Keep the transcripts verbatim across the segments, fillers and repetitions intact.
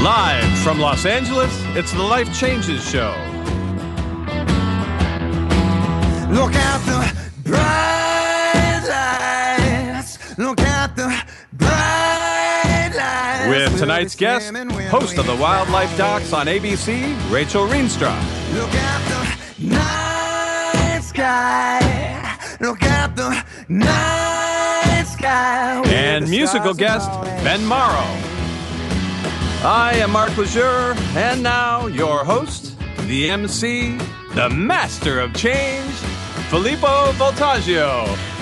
Live from Los Angeles, it's the Life Changes Show. Look at the bright lights. Look at the bright lights. With tonight's guest, host of the Wildlife Docs on A B C, Rachel Rienstra. Look at the night sky. Look at the night sky. And musical guest, Ben Morrow. I am Mark Lejeune, and now your host, the M C, the master of change, Filippo Voltaggio.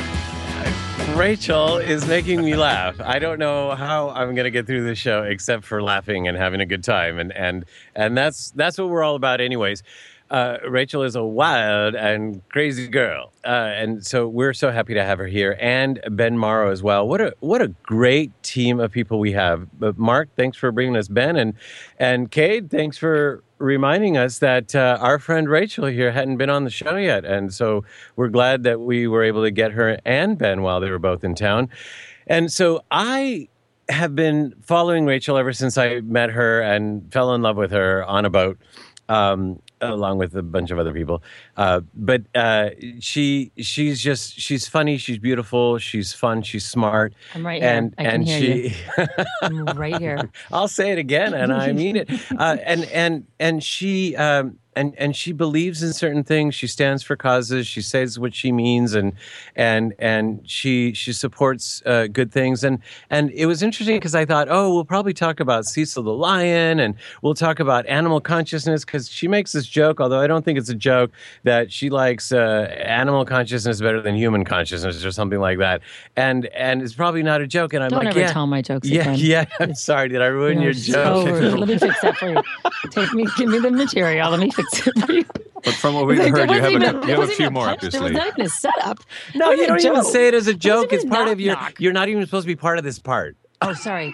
Rachel is making me laugh. I don't know how I'm going to get through this show except for laughing and having a good time, and and and that's that's what we're all about, anyways. Uh, Rachel is a wild and crazy girl, uh, and so we're so happy to have her here, and Ben Morrow as well. What a what a great team of people we have. But Mark, thanks for bringing us Ben, and and Cade, thanks for reminding us that uh, our friend Rachel here hadn't been on the show yet, and so we're glad that we were able to get her and Ben while they were both in town. And so I have been following Rachel ever since I met her and fell in love with her on a boat. Um, along with a bunch of other people. Uh, but uh, she she's just, she's funny, she's beautiful, she's fun, she's smart. I'm right here. And, I can and hear she, you. I'm right here. I'll say it again, and I mean it. Uh, and and and she um, and and she believes in certain things. She stands for causes. She says what she means, and and and she she supports uh, good things. And and it was interesting because I thought, oh, we'll probably talk about Cecil the lion, and we'll talk about animal consciousness, because she makes this joke, although I don't think it's a joke, that she likes uh, animal consciousness better than human consciousness or something like that. And and it's probably not a joke. And I'm Don't like, ever yeah, tell my jokes yeah, again. yeah. I'm sorry. Did I ruin You're your joke? so rude. Let me fix that for you. Take me, give me the material. Let me fix it for you. But from what we've Like, heard, there you have, wasn't a, even- you have there a wasn't few even more punch. up your There was sleeve. not even a setup. No, It was you a don't even joke. say it as a It wasn't joke. It's even part knock, of your. knock. You're not even supposed to be part of this part. Oh, sorry.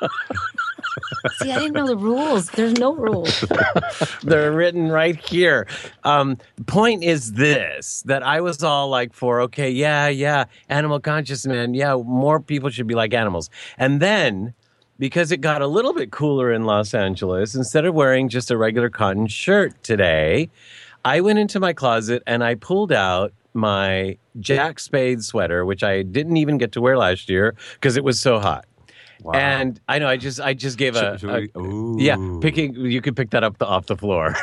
See, I didn't know the rules. There's no rules. They're written right here. Um, the point is this, that I was all like for, okay, yeah, yeah, animal conscious, man. Yeah, more people should be like animals. And then, because it got a little bit cooler in Los Angeles, instead of wearing just a regular cotton shirt today, I went into my closet and I pulled out my Jack Spade sweater, which I didn't even get to wear last year because it was so hot. Wow. And I know I just I just gave a, Should- should a- we- Ooh. yeah picking you could pick that up the, off the floor.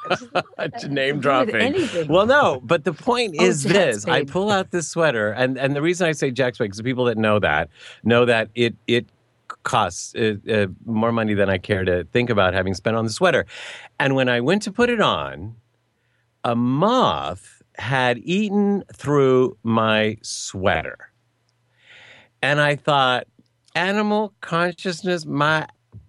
Name dropping. anything. Well, no, but the point Oh, is Jack this: I Spade. pull out this sweater, and and the reason I say Jack Spade, because the people that know that know that it it costs uh, uh, more money than I care to think about having spent on the sweater. And when I went to put it on, a moth had eaten through my sweater, and I thought, animal consciousness, my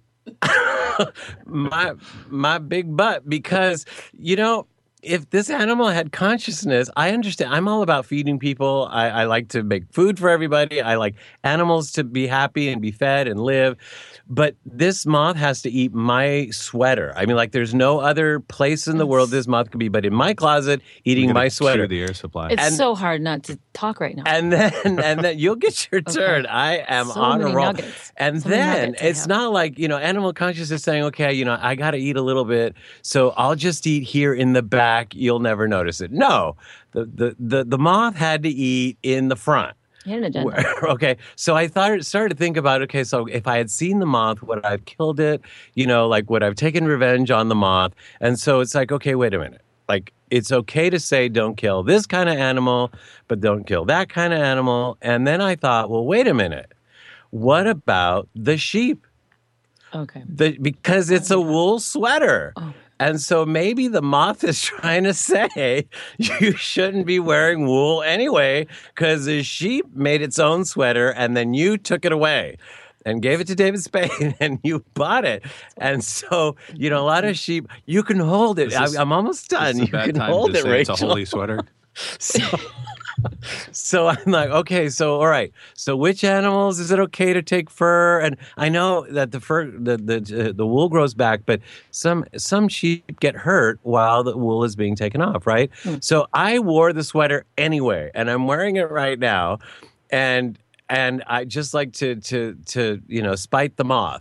my my big butt, because you know, if this animal had consciousness, I understand. I'm all about feeding people. I, I like to make food for everybody. I like animals to be happy and be fed and live. But this moth has to eat my sweater. I mean, like, there's no other place in the world this moth could be but in my closet eating We gotta my sweater. clear the air supply. It's And- so hard not to talk right now. And then, and then you'll get your Okay. turn. I am So on a many roll. nuggets. And So many then nuggets I it's have. not like, you know, animal consciousness saying, okay, you know, I got to eat a little bit, so I'll just eat here in the back. You'll never notice it. No, the the the, the moth had to eat in the front. You had an agenda. Where- okay, so I thought started to think about, okay, so if I had seen the moth, would I have killed it? You know, like, would I have taken revenge on the moth? And so it's like, okay, wait a minute. Like, it's okay to say don't kill this kind of animal, but don't kill that kind of animal. And then I thought, well, wait a minute. What about the sheep? Okay. The, because it's a wool sweater. Oh. And so maybe the moth is trying to say you shouldn't be wearing wool anyway, because the sheep made its own sweater and then you took it away and gave it to David Spade and you bought it. And so, you know, a lot of sheep, you can hold it. Is this- I, I'm almost done. It's a You bad can time hold to it, say Rachel. It's a holy sweater. So, so I'm like, okay, so all right. So which animals is it okay to take fur? And I know that the fur, the the uh, the wool grows back, but some some sheep get hurt while the wool is being taken off, right? Mm. So I wore the sweater anyway, and I'm wearing it right now, and and I just like to to to you know spite the moth.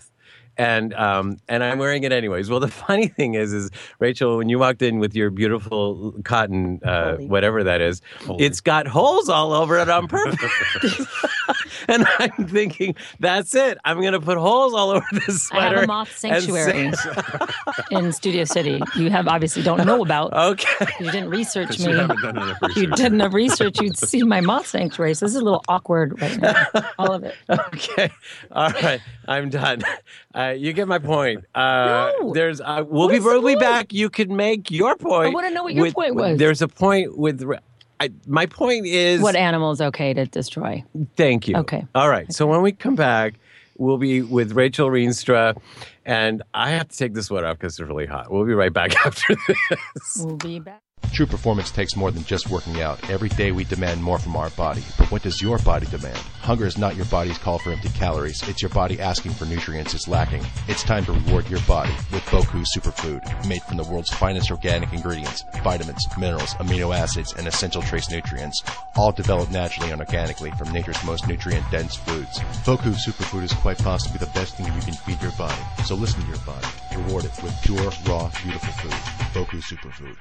And um, and I'm wearing it anyways. Well, the funny thing is, is Rachel, when you walked in with your beautiful cotton, uh, whatever that is, Holy. It's got holes all over it on purpose. And I'm thinking, that's it. I'm going to put holes all over this sweater. I have a moth sanctuary in Studio City. You have obviously don't know about. Okay. You didn't research me. You haven't done enough research. You did enough research. You'd see my moth sanctuary. So this is a little awkward right now. All of it. Okay. All right. I'm done. Uh, you get my point. Uh, No. There's. Uh, we'll What be is the we'll be point? back. You can make your point. I wanna know what your with- point was. There's a point with. I, my point is. What animal is okay to destroy? Thank you. Okay. All right. So when we come back, we'll be with Rachel Rienstra, and I have to take this sweater off because it's really hot. We'll be right back after this. We'll be back. True performance takes more than just working out. Every day we demand more from our body. But what does your body demand? Hunger is not your body's call for empty calories. It's your body asking for nutrients it's lacking. It's time to reward your body with Boku Superfood, made from the world's finest organic ingredients, vitamins, minerals, amino acids, and essential trace nutrients, all developed naturally and organically from nature's most nutrient-dense foods. Boku Superfood is quite possibly the best thing you can feed your body. So listen to your body. Reward it with pure, raw, beautiful food. Boku Superfood.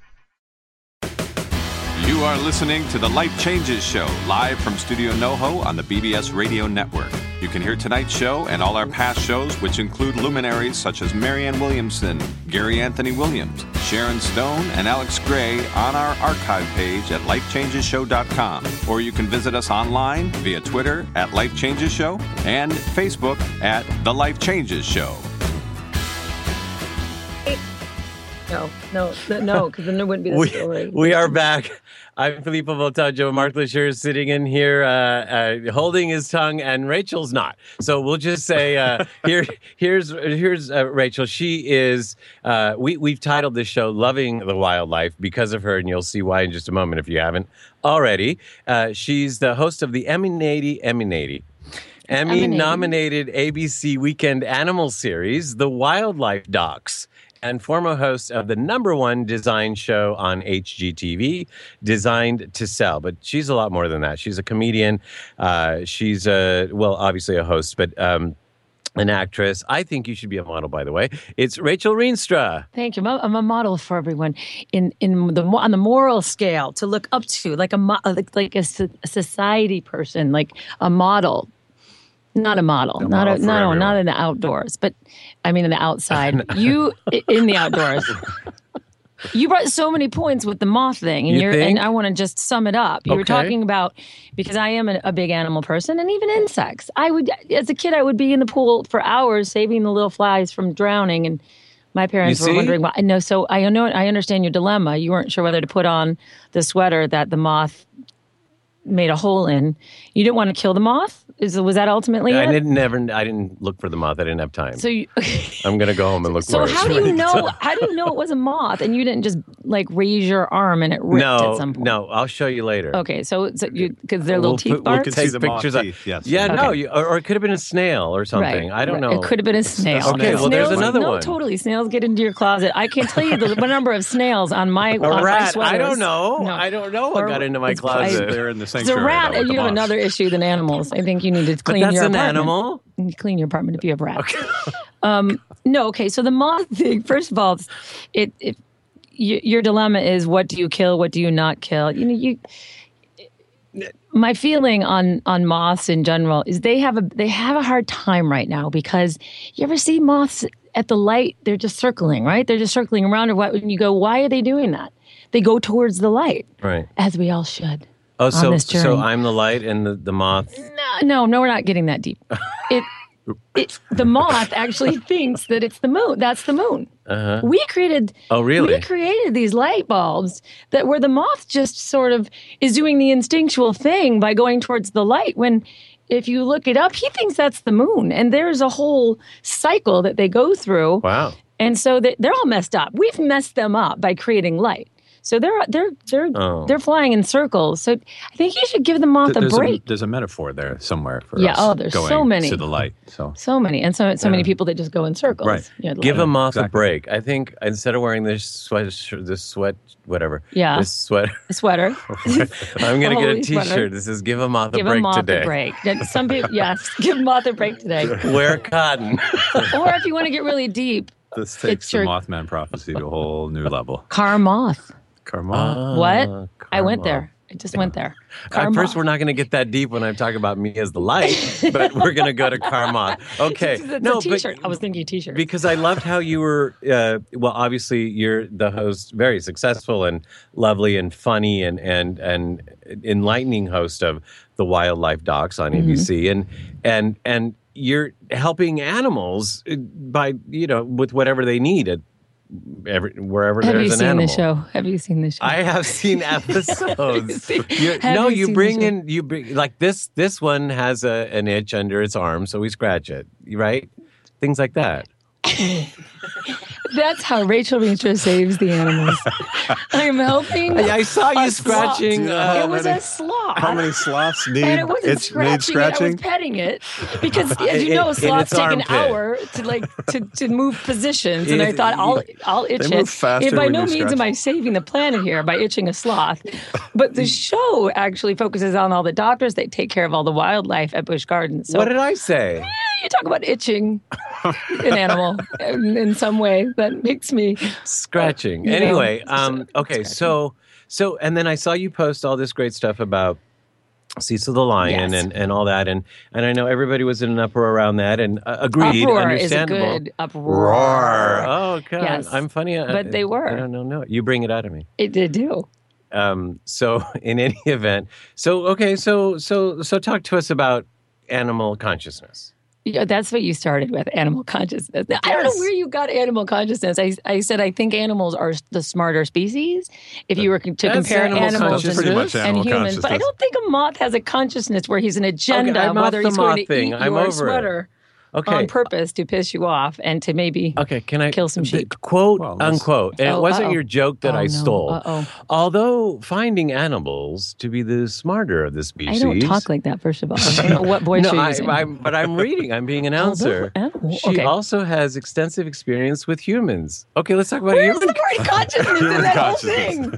You are listening to The Life Changes Show, live from Studio NoHo on the B B S Radio Network. You can hear tonight's show and all our past shows, which include luminaries such as Marianne Williamson, Gary Anthony Williams, Sharon Stone, and Alex Gray on our archive page at life changes show dot com. Or you can visit us online via Twitter at Life Changes Show and Facebook at The Life Changes Show. No, no, no, because then there wouldn't be the We, story. we are back. I'm Filippo Voltaggio. Mark Leisure is sitting in here uh, uh, holding his tongue, and Rachel's not. So we'll just say, uh, here, here's here's uh, Rachel. She is, uh, we, we've titled this show Loving the Wildlife because of her, and you'll see why in just a moment if you haven't already. Uh, she's the host of the Emmy-nated, Emmy-nated, Emmy-nominated A B C Weekend Animal Series, The Wildlife Docs, and former host of the number one design show on H G T V, Designed to Sell. But she's a lot more than that. She's a comedian. Uh, she's, a, well, obviously a host, but um, an actress. I think you should be a model, by the way. It's Rachel Rienstra. Thank you. I'm a, I'm a model for everyone in in the on the moral scale to look up to, like a mo- like, like a, so- a society person, like a model. Not a model, A not model a, for no, no, everyone. not in the outdoors, but I mean in the outside. You i- in the outdoors. You brought so many points with the moth thing, and You you're think? and I want to just sum it up. You were Okay. talking about, because I am a, a big animal person, and even insects. I would, as a kid, I would be in the pool for hours saving the little flies from drowning, and my parents You were see? wondering why. No, so I know I understand your dilemma. You weren't sure whether to put on the sweater that the moth made a hole in. You didn't want to kill the moth. Is was that ultimately I it? didn't never. I didn't look for the moth. I didn't have time. So you, I'm gonna go home and look so for it. how do you know? How do you know it was a moth and you didn't just like raise your arm and it ripped No, at some point? no. I'll show you later. Okay, so, so you because they're little We'll teeth put- we'll marks. can see take the moth pictures of- teeth, yes. Yeah, no, Okay. you, or, or it could have been a snail or something. Right, I don't right. know. It could have been a snail. Okay, well, there's Snails- another no, one. totally. Snails get into your closet. I can't tell you the number of snails on my A on my rat. I sweaters. don't know. No. I don't know what Or- got into my it's- closet. They're in the It's a sanctuary. rat, though, with and the you have moths. another issue than animals. I think you need to But clean that's your an apartment. animal. You clean your apartment if you have rats. um, no, okay. So the moth thing. First of all, it, it y- your dilemma is what do you kill, what do you not kill? You know, you. My feeling on on moths in general is they have a they have a hard time right now because you ever see moths at the light? They're just circling, right? They're just circling around. And what- and you go, why are they doing that? They go towards the light, Right. as we all should. Oh, so this so journey. I'm the light and the, the moth. No, no, no, we're not getting that deep. It, it, the moth actually thinks that it's the moon. That's the moon. Uh-huh. We created. Oh, really? We created these light bulbs that where the moth just sort of is doing the instinctual thing by going towards the light. When, if you look it up, he thinks that's the moon, and there's a whole cycle that they go through. Wow. And so they, they're all messed up. We've messed them up by creating light. So they're they're they're Oh. they're flying in circles. So I think you should give the moth a there's break. A, there's a metaphor there somewhere for Yeah, us oh, there's going so many. to the light. So So many, and so so many people that just go in circles. Right. You know, Give like- a moth a Exactly. break. I think instead of wearing this sweat, this sweat, whatever. Yeah. This sweater. a swetter. I'm gonna get a Holy sweater. T-shirt. This is "Give a moth a Give break a moth today." a break. Then Some people, yes, give a moth a break today. Wear cotton. Or if you want to get really deep, this takes It's the your- Mothman prophecy to a whole new level. car moth. Karma. What? Uh, I went karma. there. I just went there. At Car first, moth. we're not going to get that deep when I'm talking about me as the light, but we're going to go to Karma. Okay. It's a no, t-shirt. but I was thinking t-shirt. because I loved how you were. Uh, well, obviously, you're the host, very successful and lovely and funny and and and enlightening host of the Wildlife Docs on A B C, Mm-hmm. and and and you're helping animals by you know with whatever they need at every wherever Have there's you an seen animal. the show? Have you seen the show? I have seen episodes. You- Have no, you you seen bring the show? in you bring like this. This one has a an itch under its arm, so we scratch it. Right? Things like that. That's how Rachel Reacher saves the animals. I am helping. I, I saw you a sloth. scratching. Do you know Uh, It was a sloth. How many sloths need and it wasn't itch, need scratching, it, I scratching? was petting it because, as you In- know, in sloths its take an armpit. hour to like to, to move positions, and In I its- thought I'll I'll itch They move it. faster And by when no you means scratch. am I saving the planet here by itching a sloth, but the show actually focuses on all the doctors that take care of all the wildlife at Busch Gardens. So what did I say? you talk about itching an animal in, in some way that makes me Scratching. You know, anyway, just, um, uh, okay, scratching. so so and then I saw you post all this great stuff about Cecil the Lion Yes. and, and all that, and and I know everybody was in an uproar around that, and uh, agreed, uproar is a understandable. good uproar. Oh, God. Yes. I'm funny. uh, But they were. I don't know. No, you bring it out of me. It did do. Um, so in any event, so okay, so so so talk to us about animal consciousness. Yeah, that's what you started with, animal consciousness. I don't know Yes. where you got animal consciousness. I, I said I think animals are the smarter species. If you were to That's compare animal animals consciousness. and, Pretty much and animal humans, but I consciousness. don't think a moth has a consciousness where he's an agenda, I'm off whether the he's going moth to thing. eat I'm your over it. sweater Okay. on purpose to piss you off and to maybe Okay, can I Kill some the sheep. Quote Well, let's- unquote. And Oh, it wasn't uh-oh. your joke that Oh, I no. stole. Uh-oh. Although finding animals to be the smarter of the I species. don't talk like that. First of all, I don't know what voice no, you're I, using. I'm, but I'm reading. I'm being an announcer. animal- She okay. also has extensive experience with humans. Okay, let's talk about Where's human. the word consciousness in that whole thing?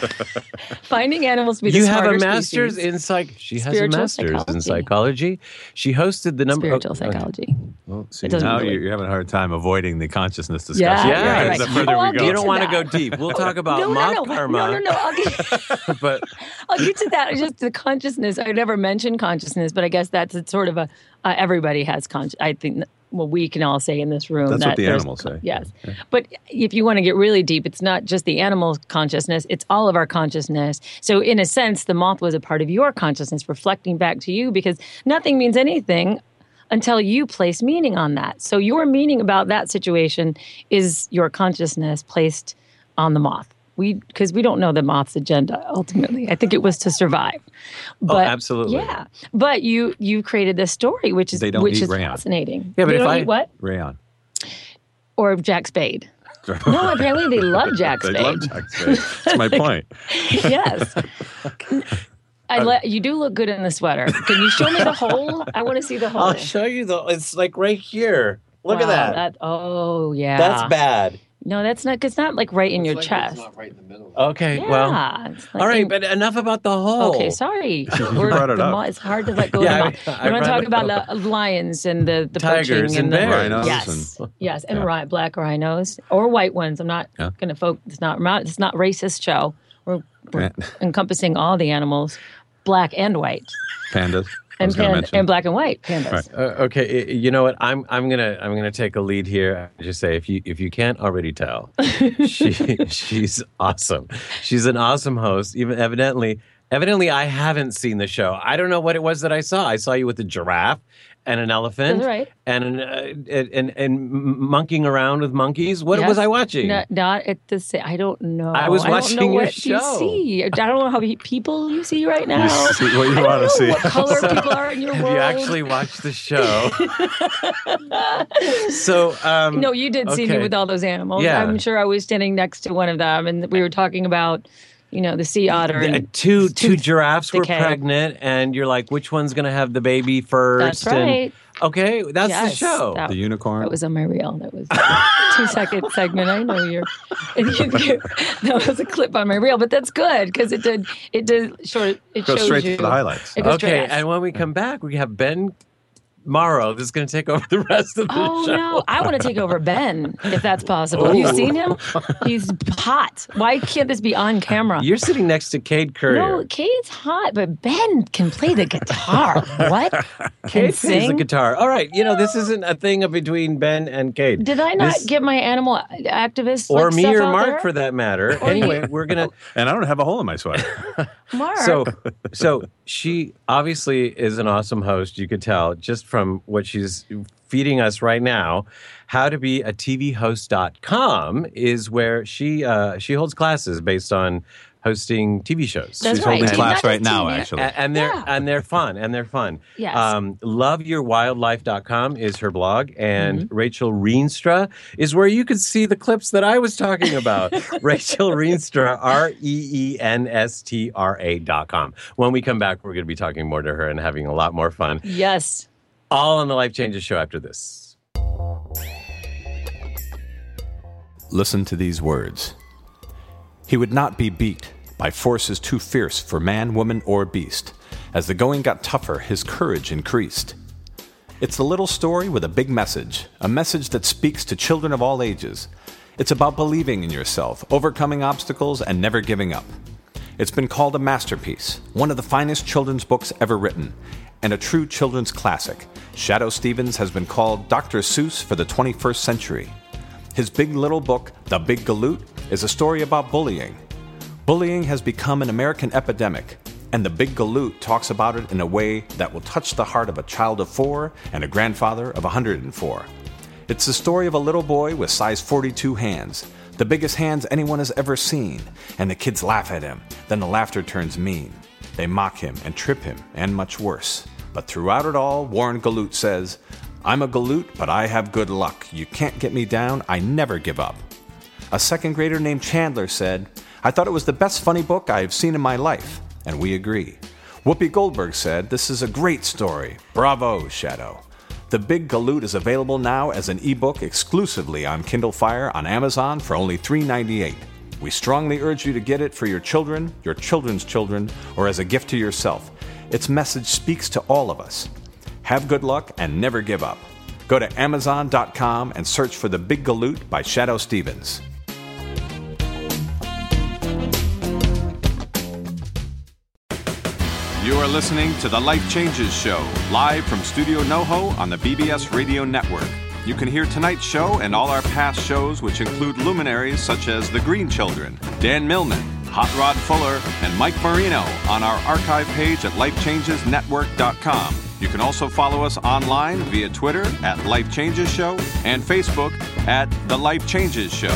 Finding animals to be the You have smarter a master's species. in psych. She has a Spiritual master's in psychology. psychology. She hosted the number. spiritual oh, psychology. Well, see, It doesn't now really- you're, you're having a hard time avoiding the consciousness Yeah, discussion. Yeah, right, right. right. The further Oh, I'll we get go. You don't to want to go that. deep. We'll talk about no, moth no, no, karma. no, no, no. I'll get, But I'll get to that. It's just the consciousness. I never mentioned consciousness, but I guess that's it's sort of a. Uh, everybody has conscious. I think. Well, we can all say in this room That's that what the there's- animals say. Yes, but if you want to get really deep, it's not just the animal consciousness; it's all of our consciousness. So, in a sense, the moth was a part of your consciousness, reflecting back to you, because nothing means anything until you place meaning on that. So, your meaning about that situation is your consciousness placed on the moth. We because we don't know the moth's agenda ultimately. I think it was to survive. But, absolutely. yeah. But you you created this story, which is They don't which eat is rayon. fascinating. Yeah, but They if don't I- eat what? Rayon. Or Jack Spade. No, apparently they love Jack They Spade. love Jack Spade. That's my point. Yes. I let you do look good in the sweater. Can you show me the hole? I want to see the hole. I'll show you the. It's like right here. Look Wow, at that. Oh yeah. That's bad. No, that's not. It's not like right in your chest. Okay, Yeah. well. it's like All right, in- but enough about the hole. Okay, sorry. We're- brought it the up. mo- It's hard to let go Yeah, of the I- moth. I We want to brought talk it about up. the lions and the, the Tigers poaching and the bears. Rhinos Yes, and- yes, and Yeah. ri- black rhinos or white ones. I'm not Yeah. going to focus. It's not. not- It's not racist show. We're, we're Yeah. encompassing all the animals, black and white, Pandas. I and was going to pan- mention. and black and white pandas. Right. Uh, okay, y- you know what? I'm I'm gonna I'm gonna take a lead here. I just say if you if you can't already tell, she she's awesome. She's an awesome host. Even evidently, evidently, I haven't seen the show. I don't know what it was that I saw. I saw you with the giraffe, and an elephant That's right. and an, uh, and, and and monkeying around with monkeys. What Yes. was I watching? Not, not at the same. I don't know. I was I watching don't know your what show. You see. I don't know how many people you see right now. You see what you I don't want to know see. what color people are in your Have world. you actually watched the show? so um, No, you did see me okay. with all those animals. Yeah. I'm sure I was standing next to one of them, and we were talking about, you know, the sea otter. The- And two two tooth giraffes were decay. pregnant, and you're like, which one's going to have the baby first? That's right. And, okay, that's Yes, the show. that- The unicorn. That was on my reel. That was a two second segment. I know you're. And you, you, that was a clip on my reel, but that's good because it did. It did short. It Go shows straight you to the highlights. It goes straight- Okay, yes. and when we come back, we have Ben Morrow that's going to take over the rest of the Oh show. no! I want to take over Ben if that's possible. Have you seen him? He's hot. Why can't this be on camera? You're sitting next to Cade Courier. No, Kate's hot, but Ben can play the guitar. What? Can Cade plays the sing? guitar. All right, you know, this isn't a thing of between Ben and Cade. Did I not This- get my animal activist or like, me stuff or out Mark there? for that matter. Anyway, we're going to And I don't have a hole in my sweater. Mark. So, so she obviously is an awesome host. You could tell just from what she's feeding us right now. How to be a T V host dot com is where she uh, she holds classes based on hosting T V shows. That's She's right. holding Not class just right now, T V. actually. A- and they're Yeah. and they're fun and they're fun. Yes. Um, love your wildlife dot com is her blog, and Mm-hmm. Rachel Reenstra is where you could see the clips that I was talking about. Rachel Reenstra, R E E N S T R A dot com. When we come back, we're going to be talking more to her and having a lot more fun. yes. All on the Life Changes show after this. Listen to these words. He would not be beat by forces too fierce for man, woman, or beast. As the going got tougher, his courage increased. It's a little story with a big message, a message that speaks to children of all ages. It's about believing in yourself, overcoming obstacles, and never giving up. It's been called a masterpiece, one of the finest children's books ever written, and a true children's classic. Shadoe Stevens has been called Doctor Seuss for the twenty-first century. His big little book, The Big Galoot, is a story about bullying. Bullying has become an American epidemic, and The Big Galoot talks about it in a way that will touch the heart of a child of four and a grandfather of one hundred four. It's the story of a little boy with size forty-two hands, the biggest hands anyone has ever seen, and the kids laugh at him. Then the laughter turns mean. They mock him and trip him, and much worse. But throughout it all, Warren Galoot says, "I'm a Galoot, but I have good luck. You can't get me down. I never give up." A second grader named Chandler said, "I thought it was the best funny book I have seen in my life." And we agree. Whoopi Goldberg said, "This is a great story. Bravo, Shadoe." The Big Galoot is available now as an ebook exclusively on Kindle Fire on Amazon for only three dollars and ninety-eight cents. We strongly urge you to get it for your children, your children's children, or as a gift to yourself. Its message speaks to all of us. Have good luck and never give up. Go to amazon dot com and search for The Big Galoot by Shadoe Stevens. You are listening to The Life Changes Show, live from Studio NoHo on the B B S Radio Network. You can hear tonight's show and all our past shows, which include luminaries such as The Green Children, Dan Millman, Hot Rod Fuller, and Mike Marino on our archive page at life changes network dot com. You can also follow us online via Twitter at Life Changes Show and Facebook at The Life Changes Show.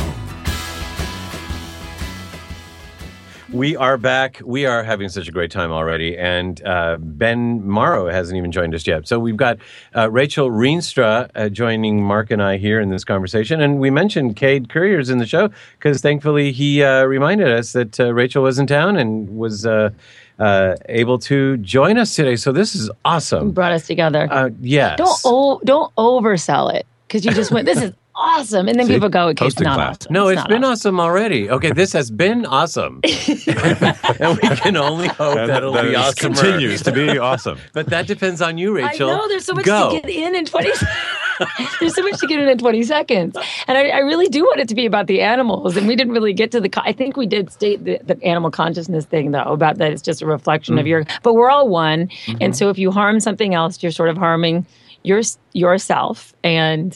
We are back. We are having such a great time already, and uh, Ben Morrow hasn't even joined us yet. So we've got uh, Rachel Reenstra uh, joining Mark and I here in this conversation, and we mentioned Cade Courier's in the show because thankfully he uh, reminded us that uh, Rachel was in town and was uh, uh, able to join us today. So this is awesome. Brought us together. Uh, yes. Don't o- don't oversell it because you just went. This is awesome, and then See? people go, "Okay, it's Hosting not class. awesome." No, it's not been awesome already. Okay, this has been awesome. And we can only hope that it'll that be it awesome. continues to be awesome. But that depends on you, Rachel. I know there's so much Go. to get in in twenty. There's so much to get in in twenty seconds, and I, I really do want it to be about the animals. And we didn't really get to the. I think we did state the, the animal consciousness thing though, about that it's just a reflection Mm. of your. But we're all one, Mm-hmm. and so if you harm something else, you're sort of harming your yourself. And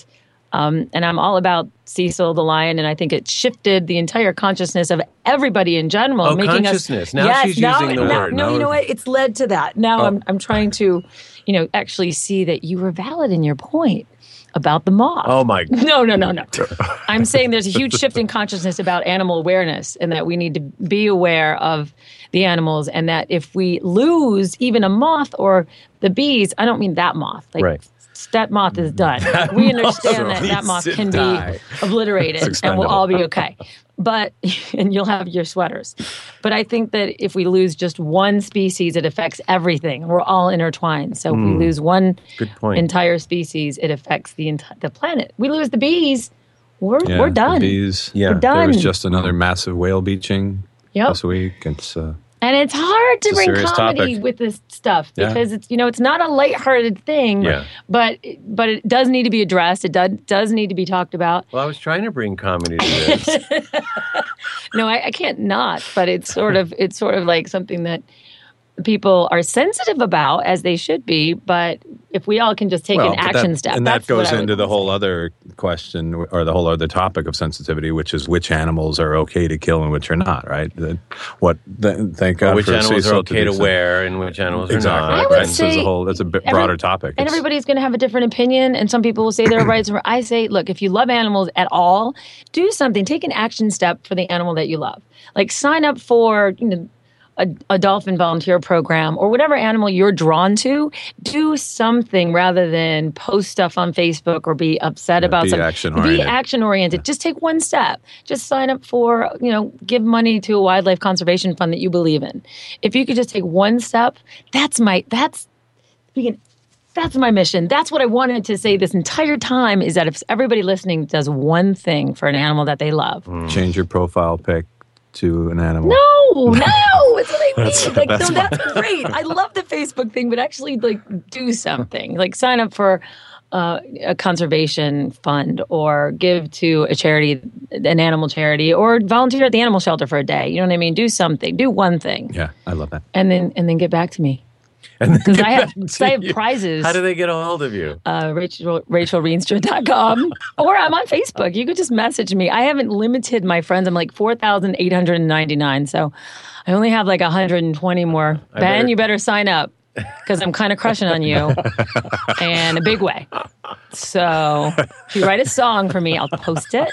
Um, and I'm all about Cecil the lion, and I think it shifted the entire consciousness of everybody in general, Oh, making consciousness. us. Now yes, she's now, using the now- word. No, Now- you know what? It's led to that. Now Oh. I'm I'm trying to, you know, actually see that you were valid in your point about the moth. Oh my God. No, no, no, no. I'm saying there's a huge shift in consciousness about animal awareness, and that we need to be aware of the animals, and that if we lose even a moth or the bees, I don't mean that moth. Like, Right. that moth is done. Like, we understand that that needs moth to can die. be obliterated, It's and we'll expendable. all be okay. But and you'll have your sweaters. But I think that if we lose just one species, it affects everything. We're all intertwined. So if we lose one Good point. entire species, it affects the enti- the planet. We lose the bees, we're Yeah, we're the done. bees. Yeah. We're There done. was just another massive whale beaching Yep. this week. It's uh, And it's hard to It's a bring serious comedy topic. with this stuff Yeah. because it's you know it's not a lighthearted thing, Yeah. but but it does need to be addressed. It does does need to be talked about. Well, I was trying to bring comedy to this. No, I, I can't not, but it's sort of it's sort of like something that people are sensitive about, as they should be. But if we all can just take well, an but action that, step, and that's that goes what I would into the say. whole other question or the whole other topic of sensitivity, which is which animals are okay to kill and which are not. Right? The, what? The, thank God which for animals are Cecil okay to do some- wear and which animals Exactly. are I not. would And- So it's say a whole. That's a bit every- broader topic. And It's- everybody's going to have a different opinion, and some people will say there are rights. I say, look, if you love animals at all, do something. Take an action step for the animal that you love. Like sign up for you know a, a dolphin volunteer program or whatever animal you're drawn to. Do something rather than post stuff on Facebook or be upset about be something. action-oriented. Be action oriented. Just take one step. Just sign up for you know give money to a wildlife conservation fund that you believe in. If you could just take one step, that's my that's. Speaking, that's my mission. That's what I wanted to say this entire time is that if everybody listening does one thing for an animal that they love. change your profile pic to an animal. No, no, it's what I mean. That's- like, that's no, that's great. I love the Facebook thing, but actually, like, do something. Like, sign up for uh, a conservation fund or give to a charity, an animal charity, or volunteer at the animal shelter for a day. You know what I mean? Do something. Do one thing, Yeah, I love that. and then and then get back to me. And then Because get I have, back to 'cause I have you. prizes. How do they get a hold of you? uh, Rachel Rachel Reenstra dot com or I'm on Facebook. You could just message me. I haven't limited my friends. I'm like four thousand eight hundred ninety-nine. So I only have like one hundred twenty more. Ben, better- you better sign up because I'm kind of crushing on you in a big way. So if you write a song for me, I'll post it.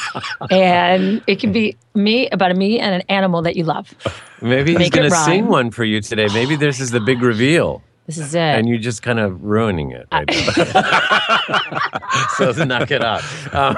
And it can be me about me and an animal that you love. Maybe he's Make it going to rhyme. sing one for you today. Maybe this is the big reveal. This is it. And you're just kind of ruining it right now. So knock it off. Um,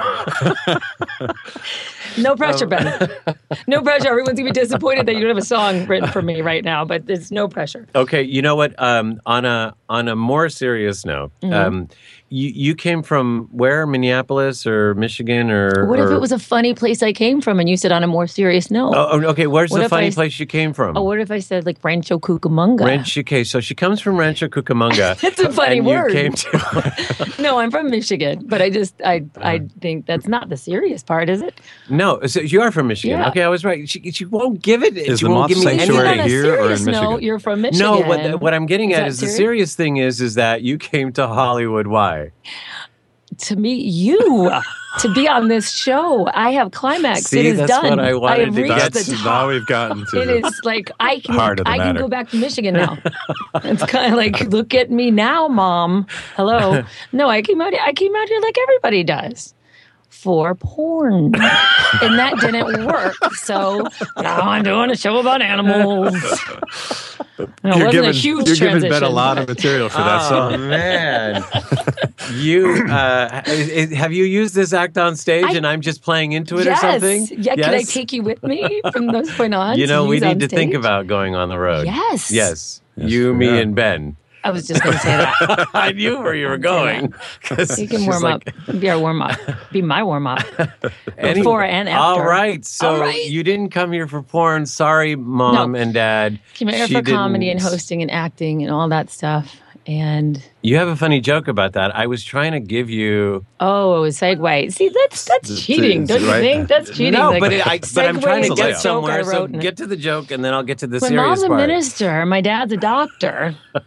No pressure, Ben. No pressure. Everyone's going to be disappointed that you don't have a song written for me right now, but there's no pressure. okay, you know what? Um, on a on a more serious note, Mm-hmm. um, you you came from where? Minneapolis or Michigan or? What if or- it was a funny place I came from and you said on a more serious note? Oh, oh, okay. Where's What the if funny I- place you came from? Oh, what if I said like Rancho Cucamonga? Rancho. Okay, so she comes from Rancho Cucamonga. It's a funny and word. You came to No, I'm from Michigan, but I just I I think that's not the serious part, is it? no. So you are from Michigan. Yeah. Okay, I was right. She, she won't give it. Is she the won't moth give me And any- then sanctuary on a here or in serious Michigan? note, you're from Michigan. No, what, what I'm getting Is at that is the serious? serious thing is is that you came to Hollywood. Why? To meet you, to be on this show, I have climax. See, it is that's done. what I wanted have to reached get the to. top. Now we've gotten to It the is like I can heart of the I can matter. go back to Michigan now. It's kind of like look at me now, Mom. Hello. No, I came out. I came out here like everybody does for porn, and that didn't work. So now I'm doing a show about animals. And it You're wasn't giving, a huge you're giving Ben a transition, lot of but- material for that Oh song. man, you uh, is- is- have you used this act on stage, I- and I'm just playing into it yes. or something? Yeah. Can I Yes? take you with me from this point on? You to know, we use need on to think stage? about going on the road. Yes. Yes. Yes, You, we me, are. and Ben. I was just going to say that. I knew where you were going. 'Cause You can she's warm like, up. Be our warm up. Be my warm up. Any- Before and after. All right. So All right. you didn't come here for porn. Sorry, Mom No. and Dad. Came out here She for comedy and didn't- hosting and acting and all that stuff. And You have a funny joke about that. I was trying to give you. oh, segue. See, that's that's It's- cheating, it's don't you right. think? That's cheating. No, Like, but, it, I, but I'm segue trying to is a get joke somewhere. I So wrote in it. get to the joke, and then I'll get to the My serious mom's a part. minister. My dad's a doctor.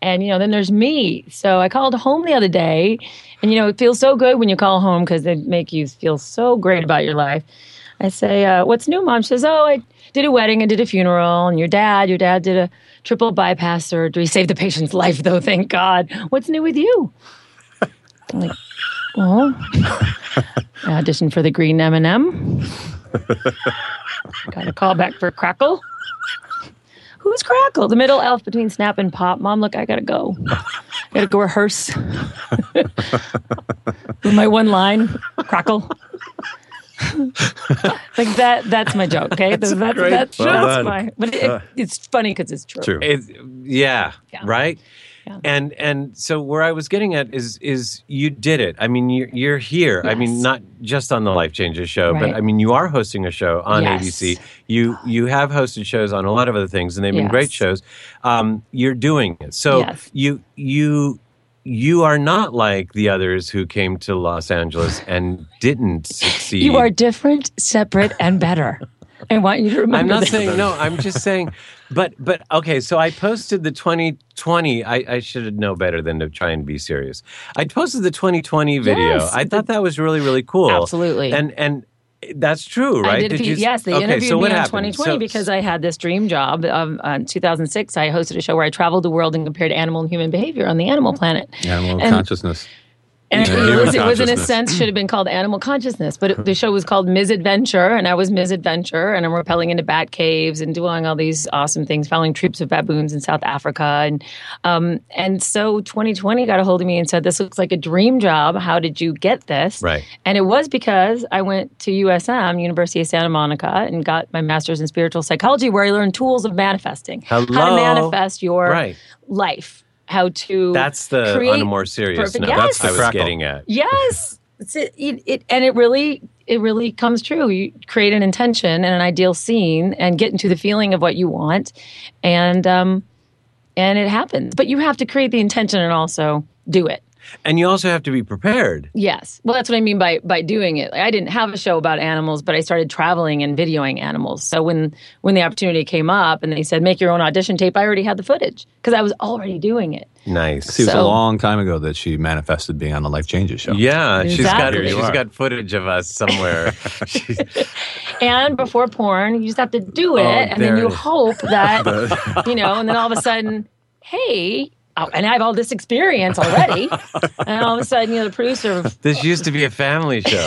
And, you know, then there's me. So I called home the other day, and, you know, it feels so good when you call home because they make you feel so great about your life. I say, uh, what's new, Mom? She says, oh, I did a wedding and did a funeral. And your dad, your dad did a triple bypass surgery. Saved the patient's life, though, thank God. What's new with you? I'm like, well, I auditioned for the Green M and M. Got a call back for Crackle. Who's Crackle? The middle elf between Snap and Pop. Mom, look, I gotta go. I gotta go rehearse. With my one line, Crackle. Like that. That's my joke. Okay, that's that's, great. that's, Well that's done. my. But it, it's funny because it's true. True. It's, yeah, Yeah. right. Yeah. And and so where I was getting at is is you did it. I mean, you're you're here. I mean, Yes. not just on the Life Changes show, but Right. I mean, you are hosting a show on Yes. A B C. You you have hosted shows on a lot of other things, and they've been Yes. great shows. Um, you're doing it. So Yes. you you you are not like the others who came to Los Angeles and didn't succeed. You are different, separate, and better. I want you to remember. I'm not that. saying no. I'm just saying, but but okay. So I posted the twenty twenty. I, I should know better than to try and be serious. I posted the twenty twenty video. Yes. I thought that was really really cool. Absolutely. And and that's true, right? I did. a few, you, yes, they okay, interviewed so me what in happened? twenty twenty So- because I had this dream job. Um, in two thousand six, I hosted a show where I traveled the world and compared animal and human behavior on the Animal Planet. Animal And- consciousness. And Yeah, it, human was, it was, in a consciousness. sense, should have been called Animal Consciousness, but it, the show was called Miz Adventure, and I was Miz Adventure, and I'm rappelling into bat caves and doing all these awesome things, following troops of baboons in South Africa, and um, and so twenty twenty got a hold of me and said, "This looks like a dream job. How did you get this?" Right. And it was because I went to U S M, University of Santa Monica, and got my master's in spiritual psychology, where I learned tools of manifesting, how to Hello. manifest your Right. life. How to That's the create on a more serious perfect- note. Yes. That's what I was Crackle. getting at. Yes, it's it, it, it, and it really, it really comes true. You create an intention and an ideal scene, and get into the feeling of what you want, and um, and it happens. But you have to create the intention and also do it. And you also have to be prepared. Yes, well, that's what I mean by by doing it. Like, I didn't have a show about animals, but I started traveling and videoing animals. So when when the opportunity came up and they said make your own audition tape, I already had the footage because I was already doing it. Nice. See, it was a So- long time ago that she manifested being on the Life Changes show. Yeah, she's got Exactly. she's Here you are. got footage of us somewhere. She's- And before porn, you just have to do it, Oh, and there then you it is. hope that, you know, and then all of a sudden, hey, oh, and I have all this experience already, and all of a sudden, you know, the producer, this used to be a family show.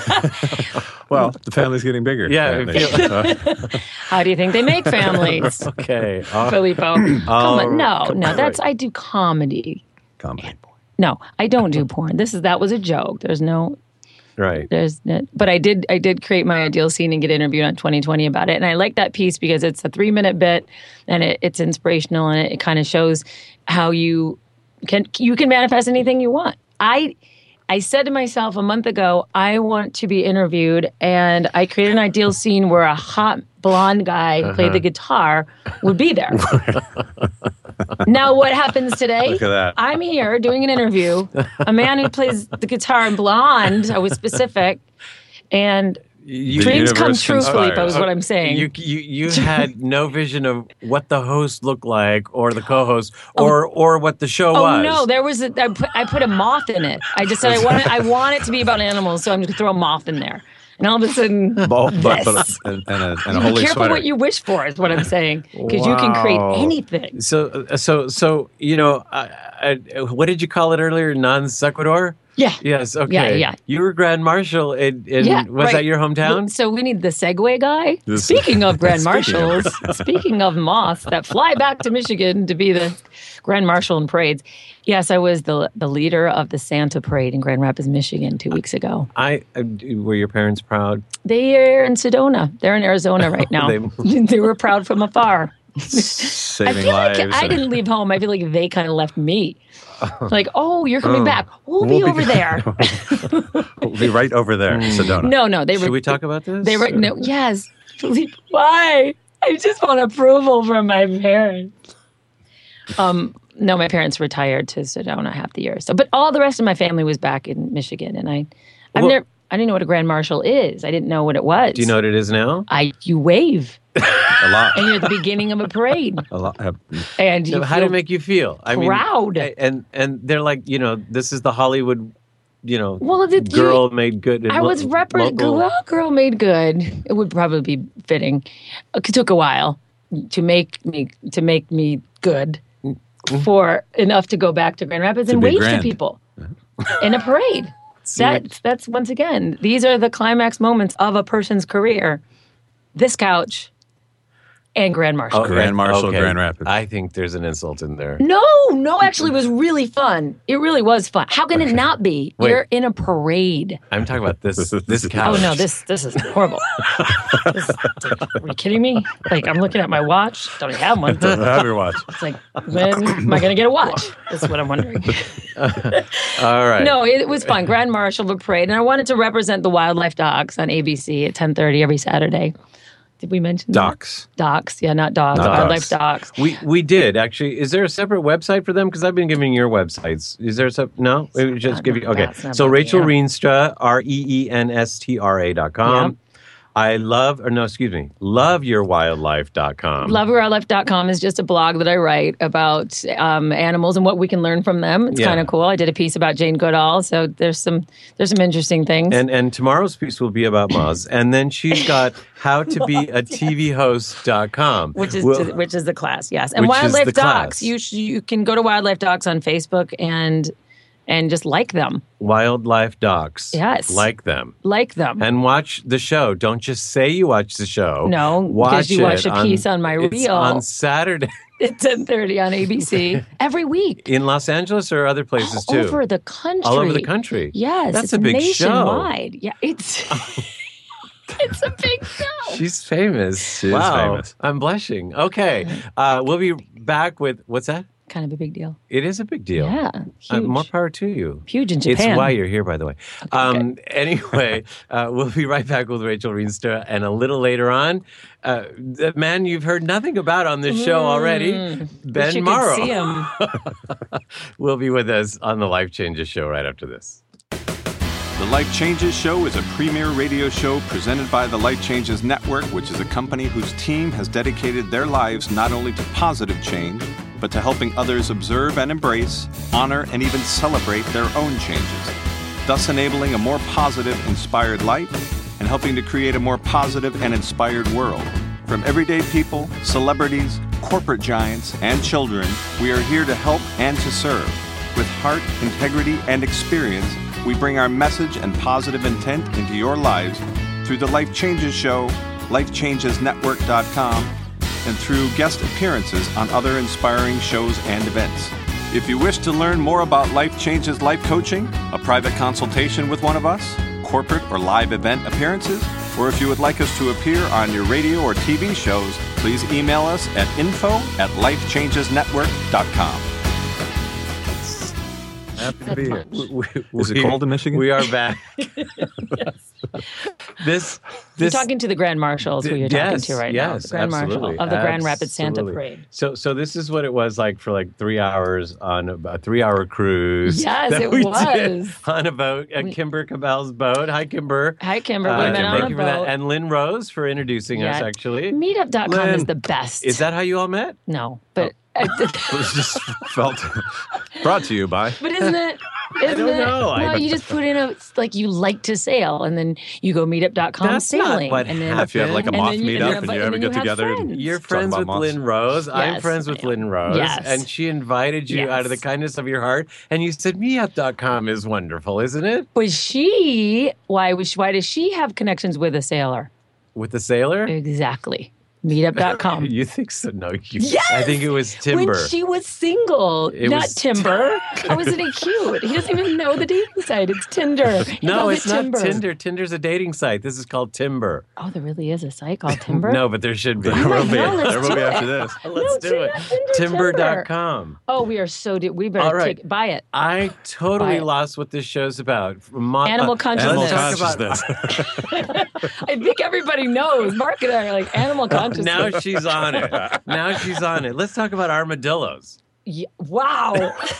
Well, the family's getting bigger. Yeah, I apparently. feel- Uh, how do you think they make families, Okay. Oh, Filippo? Come on, no, come no, on. that's I do comedy. comedy. No, I don't do porn. This is that was a joke. There's no, right. there's, no, but I did, I did create my ideal scene and get interviewed on twenty twenty about it, and I like that piece because it's a three minute bit, and it, it's inspirational, and it, it kind of shows how you can you can manifest anything you want. I I said to myself a month ago, I want to be interviewed, and I created an ideal scene where a hot blonde guy who played the guitar would be there. Now, what happens today? Look at that. I'm here doing an interview. A man who plays the guitar in blonde, I was specific, and You, dreams come universe true, conspires. Filippo, is what I'm saying. You, you you had no vision of what the host looked like, or the co-host, or or what the show Oh was. no! There was a, I put I put a moth in it. I just said I want it, I want it to be about animals, so I'm just gonna throw a moth in there. And all of a sudden, But, but, but, Yes. and, and a, and a be holy careful sweater. what you wish for is what I'm saying, because you can create Wow. anything. So so so you know, I, I, what did you call it earlier? Non sequitur. Yeah. Yes. Okay. Yeah, yeah. You were Grand Marshal in. in Yeah, was right. that your hometown? So we need the Segway guy. This- Speaking of Grand Speaking of- Marshals, speaking of moths that fly back to Michigan to be the Grand Marshal in parades. Yes, I was the the leader of the Santa Parade in Grand Rapids, Michigan, two weeks ago. I uh, were your parents proud? They're in Sedona. They're in Arizona right now. They- they were proud from afar. I Saving feel lives. like I and- didn't leave home. I feel like they kind of left me. Like, oh, you're coming back. We'll, be We'll be- over there. We'll be right over there, Sedona. No, no, they Should were. we talk about this? They were no. Yes. Philippe, why? I just want approval from my parents. Um. No, my parents retired to Sedona half the year. So, but all the rest of my family was back in Michigan, and I, I've Well- never. I didn't know what a Grand Marshal is. I didn't know what it was. Do you know what it is now? I you wave. a lot. and you're at the beginning of a parade, A lot. Uh, and you So how feel did it make you feel? I mean, proud. and and they're like, you know, this is the Hollywood, you know, Well, the- girl made good. I was lo- representing local- girl, girl made good. It would probably be fitting. It took a while to make me to make me good for enough to go back to Grand Rapids and be wave grand. to people in a parade. That, that's once again, these are the climax moments of a person's career. This couch and Grand Marshal. Okay, Grand Marshal, okay. Grand Rapids. I think there's an insult in there. No, no, actually, it was really fun. It really was fun. How can it not be? Wait. You're in a parade. I'm talking about this This is- this this is- couch. Oh no, this this is horrible. This- are you kidding me? Like I'm looking at my watch. Don't even have one. Have your watch. It's like when am I going to get a watch? That's what I'm wondering. All right. No, it was fun. Grand Marshal of a parade, and I wanted to represent the wildlife dogs on A B C at ten thirty every Saturday. Did we mention that? Docs. Docs, yeah, not dogs. Not wildlife dogs. dogs. We we did actually. Is there a separate website for them? Because I've been giving your websites. Is there a sep- no? We would just not- give you okay. that's not So about me, Rachel yeah. Reenstra, R E E N S T R A dot com. Yep. I love or no, excuse me, love your wildlife dot com. love your wildlife dot com is just a blog that I write about um, animals and what we can learn from them. It's Yeah. kind of cool. I did a piece about Jane Goodall, so there's some there's some interesting things. And and tomorrow's piece will be about Moz. And then she's got how to be a T V host dot com. which is Well, which is the class, yes. And Which is Wildlife the Docs. class. You sh- you can go to Wildlife Docs on Facebook and and just like them, Wildlife Docs. Yes. Like them. like them. And watch the show. Don't just say you watch the show. No, watch because you watch it a piece on my it's reel. on Saturday At ten thirty on A B C every week. in Los Angeles or other places All too. over the country. All over the country. Yes, That's it's a big show. nationwide. Yeah, it's it's a big show. She's famous. She is wow. famous. I'm blushing. Okay. Uh, we'll be back with what's that? Kind of a big deal. It is a big deal. Yeah, Uh, huge. more power to you. Huge in Japan. It's why you're here, by the way. um, anyway, uh, we'll be right back with Rachel Reenstra, and a little later on, uh, the man you've heard nothing about on this show already, Wish Ben you Morrow, could see him. will be with us on the Life Changes show right after this. The Life Changes Show is a premier radio show presented by the Life Changes Network, which is a company whose team has dedicated their lives not only to positive change, but to helping others observe and embrace, honor, and even celebrate their own changes, thus enabling a more positive, inspired life and helping to create a more positive and inspired world. From everyday people, celebrities, corporate giants, and children, we are here to help and to serve. With heart, integrity, and experience, we bring our message and positive intent into your lives through the Life Changes Show, life changes network dot com, and through guest appearances on other inspiring shows and events. If you wish to learn more about Life Changes Life Coaching, a private consultation with one of us, corporate or live event appearances, or if you would like us to appear on your radio or T V shows, please email us at info at life changes network dot com. Happy to be here. We- Is it we- cold in Michigan? We are back. This, You're this talking to the Grand Marshals who you're talking yes, to right now. yes, The Grand absolutely, Marshal of the Grand Rapids Santa absolutely. Parade. So, so this is what it was like for like three hours on a, a three-hour cruise. Yes, that it we was. did on a boat, at Kimber Cabell's boat. Hi, Kimber. Hi, Kimber. Uh, we met on thank a you for that, boat. and Lynn Rose for introducing us. Yeah. Actually, Meetup dot com Lynn, is the best. is that how you all met? No, but It was just felt brought to you by. but isn't it? Isn't don't it? know. I- No, you just put in a like you like to sail, and then you go meetup dot com That's not sailing, what and then happened. If you have like a And moth then you- meetup and and then- you and ever then get you have together, friends. You're talk friends about with moths. Lynn Rose. I'm Yes, friends with I am. Lynn Rose. Yes. And she invited you out of the Yes. kindness of your heart. And you said meetup dot com is wonderful, isn't it? was she? Why was? Why does she have connections with a sailor? With the sailor? Exactly. Meetup dot com. You think so? No, you. Yes! I think it was Timber. When she was single, It not was- Timber. How isn't it cute? He doesn't even know the dating site. It's Tinder. He no, calls it's it not Timber. Tinder. Tinder's a dating site. This is called Timber. Oh, there really is a site called Timber? No, but there should be. There will be. No, let's There will do be it. after this. Let's No, do it. Tinder, Tinder, Timber dot Timber. com. Oh, we are so. Do- we better All right. take, buy it. I totally Buy it. lost what this show's about. Mo- Animal uh, consciousness. Let's talk about. consciousness. I think everybody knows. Mark and I are like animal consciousness. Now she's on it. Now she's on it. Let's talk about armadillos. Yeah, wow.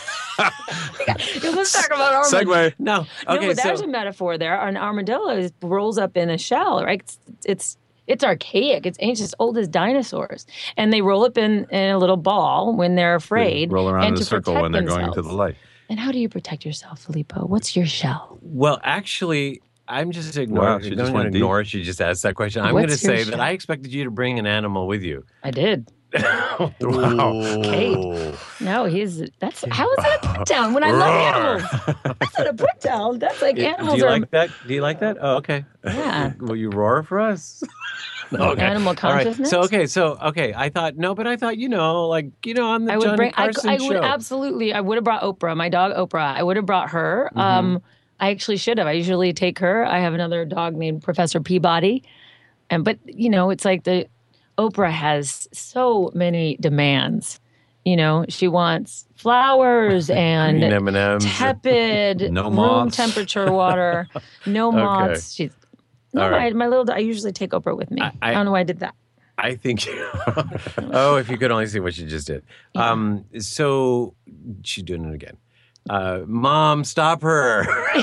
Let's talk about armadillo. Segue. No. No, Okay, but there's so a metaphor there. An armadillo is, rolls up in a shell, right? It's, it's It's archaic. It's ancient. It's old as dinosaurs. And they roll up in, in a little ball when they're afraid. They roll around and in a to circle protect when they're going to themselves. the light. And how do you protect yourself, Filippo? What's your shell? Well, actually, I'm just Wow, ignoring. she I'm just going to went deep. ignore. She just asked that question. I'm What's going to your say shell? that I expected you to bring an animal with you. I did. Wow. Kate. No, he's that's how is that a put down when I love animals? That's not a put down. That's like Do animals you are like that? Do you like that? Oh, okay. yeah. Will you roar for us? Okay. Animal All right. consciousness. So okay, so okay, I thought no, but I thought you know, like you know, on the I would Johnny bring. I, Carson I show. would absolutely. I would have brought Oprah, my dog Oprah. I would have brought her. Mm-hmm. Um, I actually should have. I usually take her. I have another dog named Professor Peabody, and but you know, it's like the Oprah has so many demands. You know, she wants flowers and Green M and M's. tepid No room moths. temperature water. No moths. She's no. All right. I, my little. dog- I usually take Oprah with me. I, I- don't know why I did that. I think. Oh, if you could only see what she just did. Um, so she's doing it again. Uh, Mom, stop her!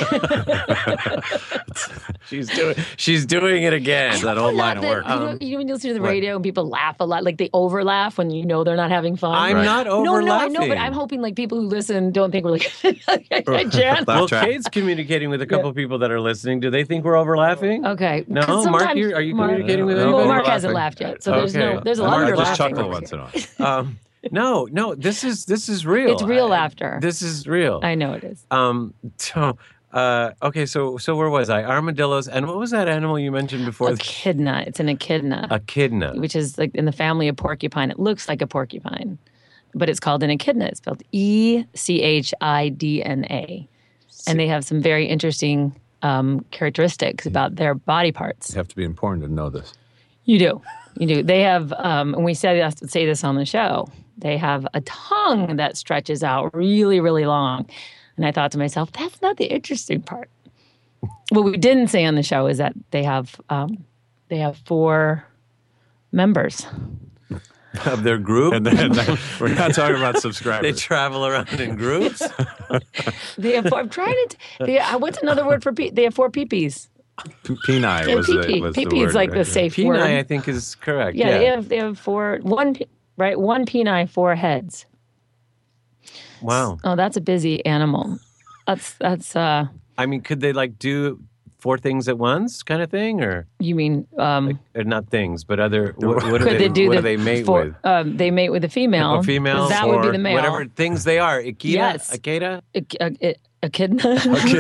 she's doing. She's doing it again. It's that old line of Laugh work. at- You know, Um, you know when you listen to the what? radio and people laugh a lot, like they over laugh when you know they're not having fun. I'm Right. not over no, no, I laughing. know, but I'm hoping like people who listen don't think we're like, I can't. Laugh Well, track. Kate's communicating with a couple people that are listening. Do they think we're over laughing? Okay. No, 'Cause Mark, sometimes- you- are you Mark- communicating with No, anybody? Well, we're Mark hasn't laughing. laughed yet, so there's Okay. no, there's a Mark lot Mark of just laughing. chuckle over once here. in a while. Um, no, no. This is this is real. It's real I- laughter. This is real. I know it is. Um. So, uh, okay. So, so where was I? Armadillos, and what was that animal you mentioned before? Echidna. It's an echidna, Echidna. which is like in the family of porcupine. It looks like a porcupine, but it's called an echidna. It's spelled E C H I D N A, and they have some very interesting um, characteristics about their body parts. You have to be important to know this. You do. You do. They have, um, and we say this, say this on the show, they have a tongue that stretches out really, really long. And I thought to myself, that's not the interesting part. What we didn't say on the show is that they have um, they have four members. Of their group. And then we're not talking about They subscribers. travel around in groups. They have four, I'm trying to, they, uh, what's another word for pee? They have four peepees. Peni Yeah, was the, pee-pee. was the Pee-pee is word. like the right? safe Peni, word. I think, is correct. Yeah, Yeah. they have they have four, one, pe- right? One peni, four heads. Wow. Oh, that's a busy animal. That's, that's, uh, I mean, could they like do four things at once, kind of thing, or, you mean, um, or not things, but other? What, what do could they, they do what the do they mate for- with? Um, they mate with a female. A female, 'cause that would be or the male. whatever things they are. Akita, Yes. Akita. A, a, a, echidna.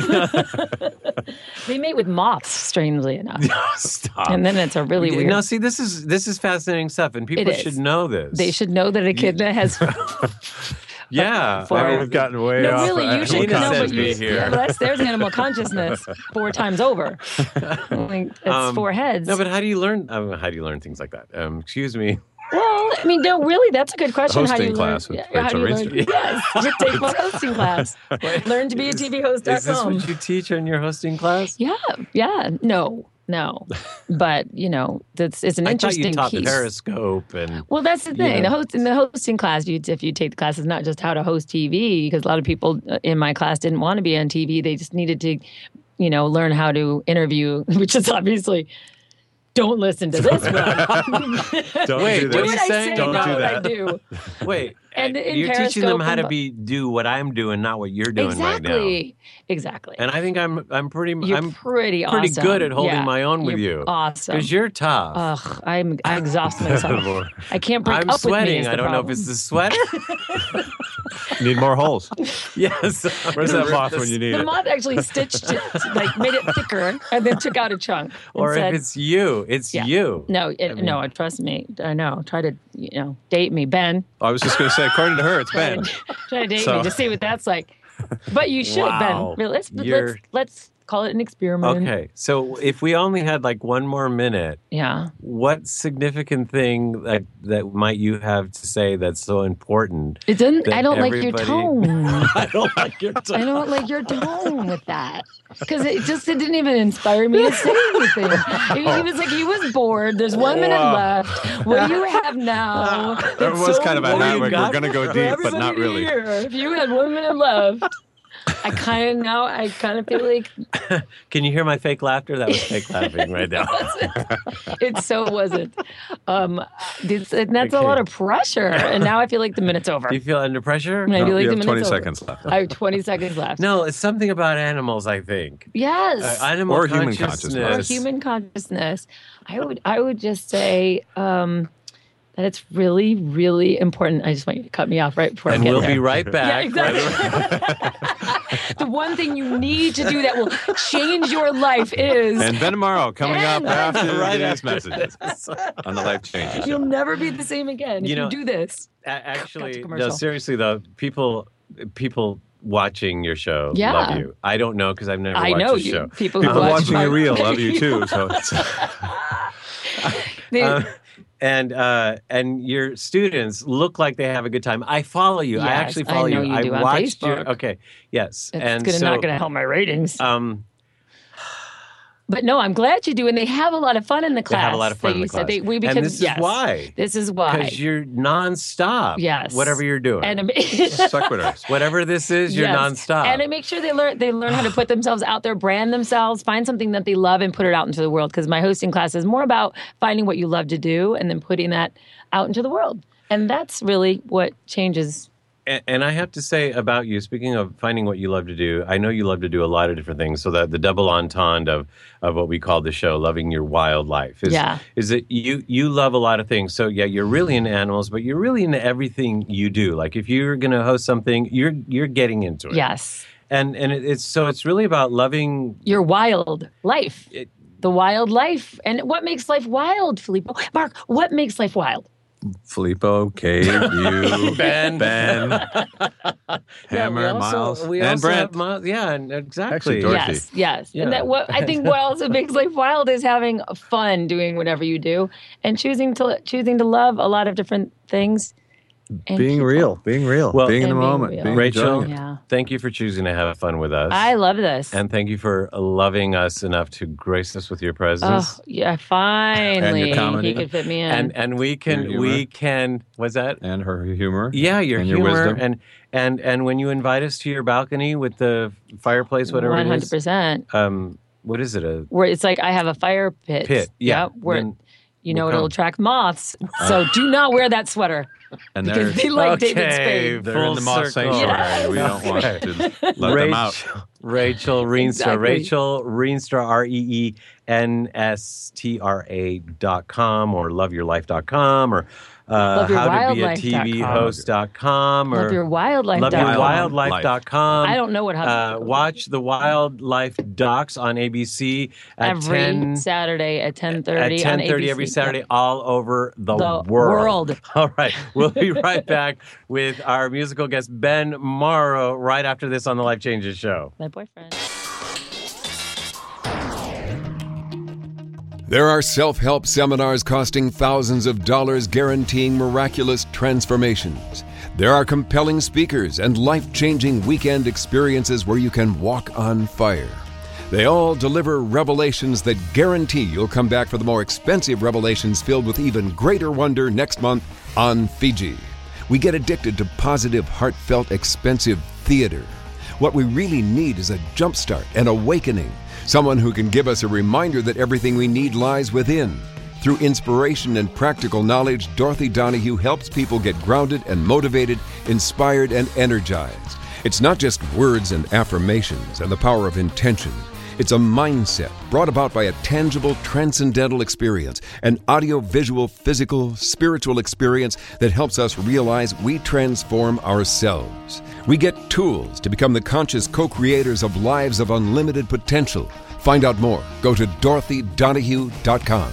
They mate with moths, strangely enough. Stop. And then it's a really weird. No, see, this is this is fascinating stuff, and people It is. should know this. They should know that echidna has. Yeah. For- I mean, We've gotten way No, off. really, of you should Gina know. says But you, me here. yeah, but that's, there's animal consciousness four times over. Like, it's Um, four heads. No, but how do you learn? Um, how do you learn things like that? Um, excuse me. Well, I mean, no, really, that's a good question. how do you Hosting learn? class with yeah, how do you Rachel learn? Yes, you take my hosting class. Learn to be a T V host dot Is this com. what you teach in your hosting class? Yeah, yeah, no, no, but you know, that's it's an I thought interesting you taught piece. Periscope and Well, that's the thing. know. The host in the hosting class, you if you take the class, it's not just how to host T V because a lot of people in my class didn't want to be on T V. They just needed to, you know, learn how to interview, which is obviously. Don't listen to this one. Don't Wait, do what that. are you what I saying? say, Don't not do what I that. do. wait. And uh, in you're teaching them Periscope how to and- be do what I'm doing, not what you're doing right now. Exactly. Exactly. And I think I'm I'm pretty You're I'm pretty awesome. pretty good at holding Yeah, my own with you're you. Awesome. because you're tough. Ugh, I'm I exhaust myself. I can't break I'm up with me. sweating. is the I don't know if problem. it's the sweat. Need more holes. Yes. Where's that moth when you need The it? moth actually stitched it, like made it thicker, and then took out a chunk. and Or said, if it's you, it's Yeah. you. no, it, no, trust me. I know. Try to, you know, date me, Ben. I was just going to say, according to her, it's Try Ben. to, try to date So- me to see what that's like. But you should, Wow. Ben. Really, Let's You're- let's let's call it an experiment. Okay, so if we only had like one more minute, Yeah. what significant thing that that might you have to say that's so important? It doesn't. That I don't like your everybody- tone. I don't like your I don't like your tone with that because it just it didn't even inspire me to say anything. He, he was like he was bored. There's one minute Wow. left. What do you have now? There That's was so kind of a what do hat you like got we're going to go for deep, but everybody not to really. hear. If you had one minute left, I kind of now, I kind of feel like Can you hear my fake laughter? That was fake laughing right now. it so wasn't. Um, it's, and that's a Okay. lot of pressure. And now I feel like the minute's over. Do you feel under pressure? I feel No, like you the have twenty minute's over. seconds left. I have twenty seconds left. No, it's something about animals, I think. Yes. Uh, animal Or human consciousness. consciousness. or human consciousness. I would I would just say um, that it's really, really important. I just want you to cut me off right before I And get we'll there. be right Yeah, back. exactly. The one thing you need to do that will change your life is And Ben Amaro coming up And- after Right these after messages on the Life Changes you'll Show. never be the same again if You you, know, do this. A- Actually, no, commercial. seriously though, people people watching your show Yeah. love you. I don't know because I've never I watched know the you. show. People who People watch watching my- your reel love you too. So it's, They- Um, and uh, and your students look like they have a good time. I follow you. I Yes, actually I follow know you. you I do on watched your. Facebook. Okay, yes, it's and gonna, so not going to help my ratings. um, but no, I'm glad you do, and they have a lot of fun in the they class. have a lot of fun that in you the said. class. They, we, because, and this yes, is why. This is why. Because you're nonstop. Yes. Whatever you're doing. And am- sequiturs. Whatever this is, you're Yes. nonstop. And I make sure they learn they learn how to put themselves out there, brand themselves, find something that they love, and put it out into the world. Because my hosting class is more about finding what you love to do and then putting that out into the world. And that's really what changes. And, and I have to say about you, speaking of finding what you love to do, I know you love to do a lot of different things. So that the double entendre of, of what we call the show, loving your wild life, is, Yeah. is that you, you love a lot of things. So yeah, you're really into animals, but you're really into everything you do. Like if you're going to host something, you're you're getting into it. Yes. And and it, it's so it's really about loving. Your wild life. It- the wild life. And what makes life wild, Filippo? Mark, what makes life wild? Filippo, Kate, you, Ben. Ben, Hammer, Yeah, we also- Miles, we and also Brent. have Miles- yeah, and exactly. Actually, Dorothy. Yes, yes. Yeah. And that what I think what also makes life wild is having fun doing whatever you do and choosing to choosing to love a lot of different things. And Being people. real, being real, Well- being in the And being moment, real. being Rachel, enjoying it. Yeah. thank you for choosing to have fun with us. I love this. And thank you for loving us enough to grace us with your oh, presence. yeah, finally comedy. he could fit me in. and and we Your can humor. we can what's that? and her humor. Yeah, your and your humor wisdom. and and and when you invite us to your balcony with the fireplace, whatever one it hundred is. percent. Um, what is it? A Where it's like I have a fire pit. pit? Yeah. Yep, where Then you know we'll it'll come. attract moths. So do not wear that sweater and they're, because they like David Okay. Spade. they're in full the Moss circle. Sanctuary. We Yes. don't want to let them out. Rachel Reenstra. Exactly. Rachel Reenstra, R E E N S T R A dot com or love your life dot com or uh, how to be a T V host dot com or Love your wildlife. love your dot com. wildlife dot com. I don't know what Uh, watch the Wildlife Docs on A B C at every ten Saturday at ten at thirty. ten on thirty A B C. every Saturday, all over the, The world. world. All right, we'll be right back with our musical guest Ben Morrow right after this on the Life Changes Show. My boyfriend. There are self-help seminars costing thousands of dollars guaranteeing miraculous transformations. There are compelling speakers and life-changing weekend experiences where you can walk on fire. They all deliver revelations that guarantee you'll come back for the more expensive revelations filled with even greater wonder next month on Fiji. We get addicted to positive, heartfelt, expensive theater. What we really need is a jumpstart, an awakening. Someone who can give us a reminder that everything we need lies within. Through inspiration and practical knowledge, Dorothy Donahue helps people get grounded and motivated, inspired and energized. It's not just words and affirmations and the power of intention. It's a mindset brought about by a tangible, transcendental experience, an audio-visual, physical, spiritual experience that helps us realize we transform ourselves. We get tools to become the conscious co-creators of lives of unlimited potential. Find out more. Go to dorothy donahue dot com.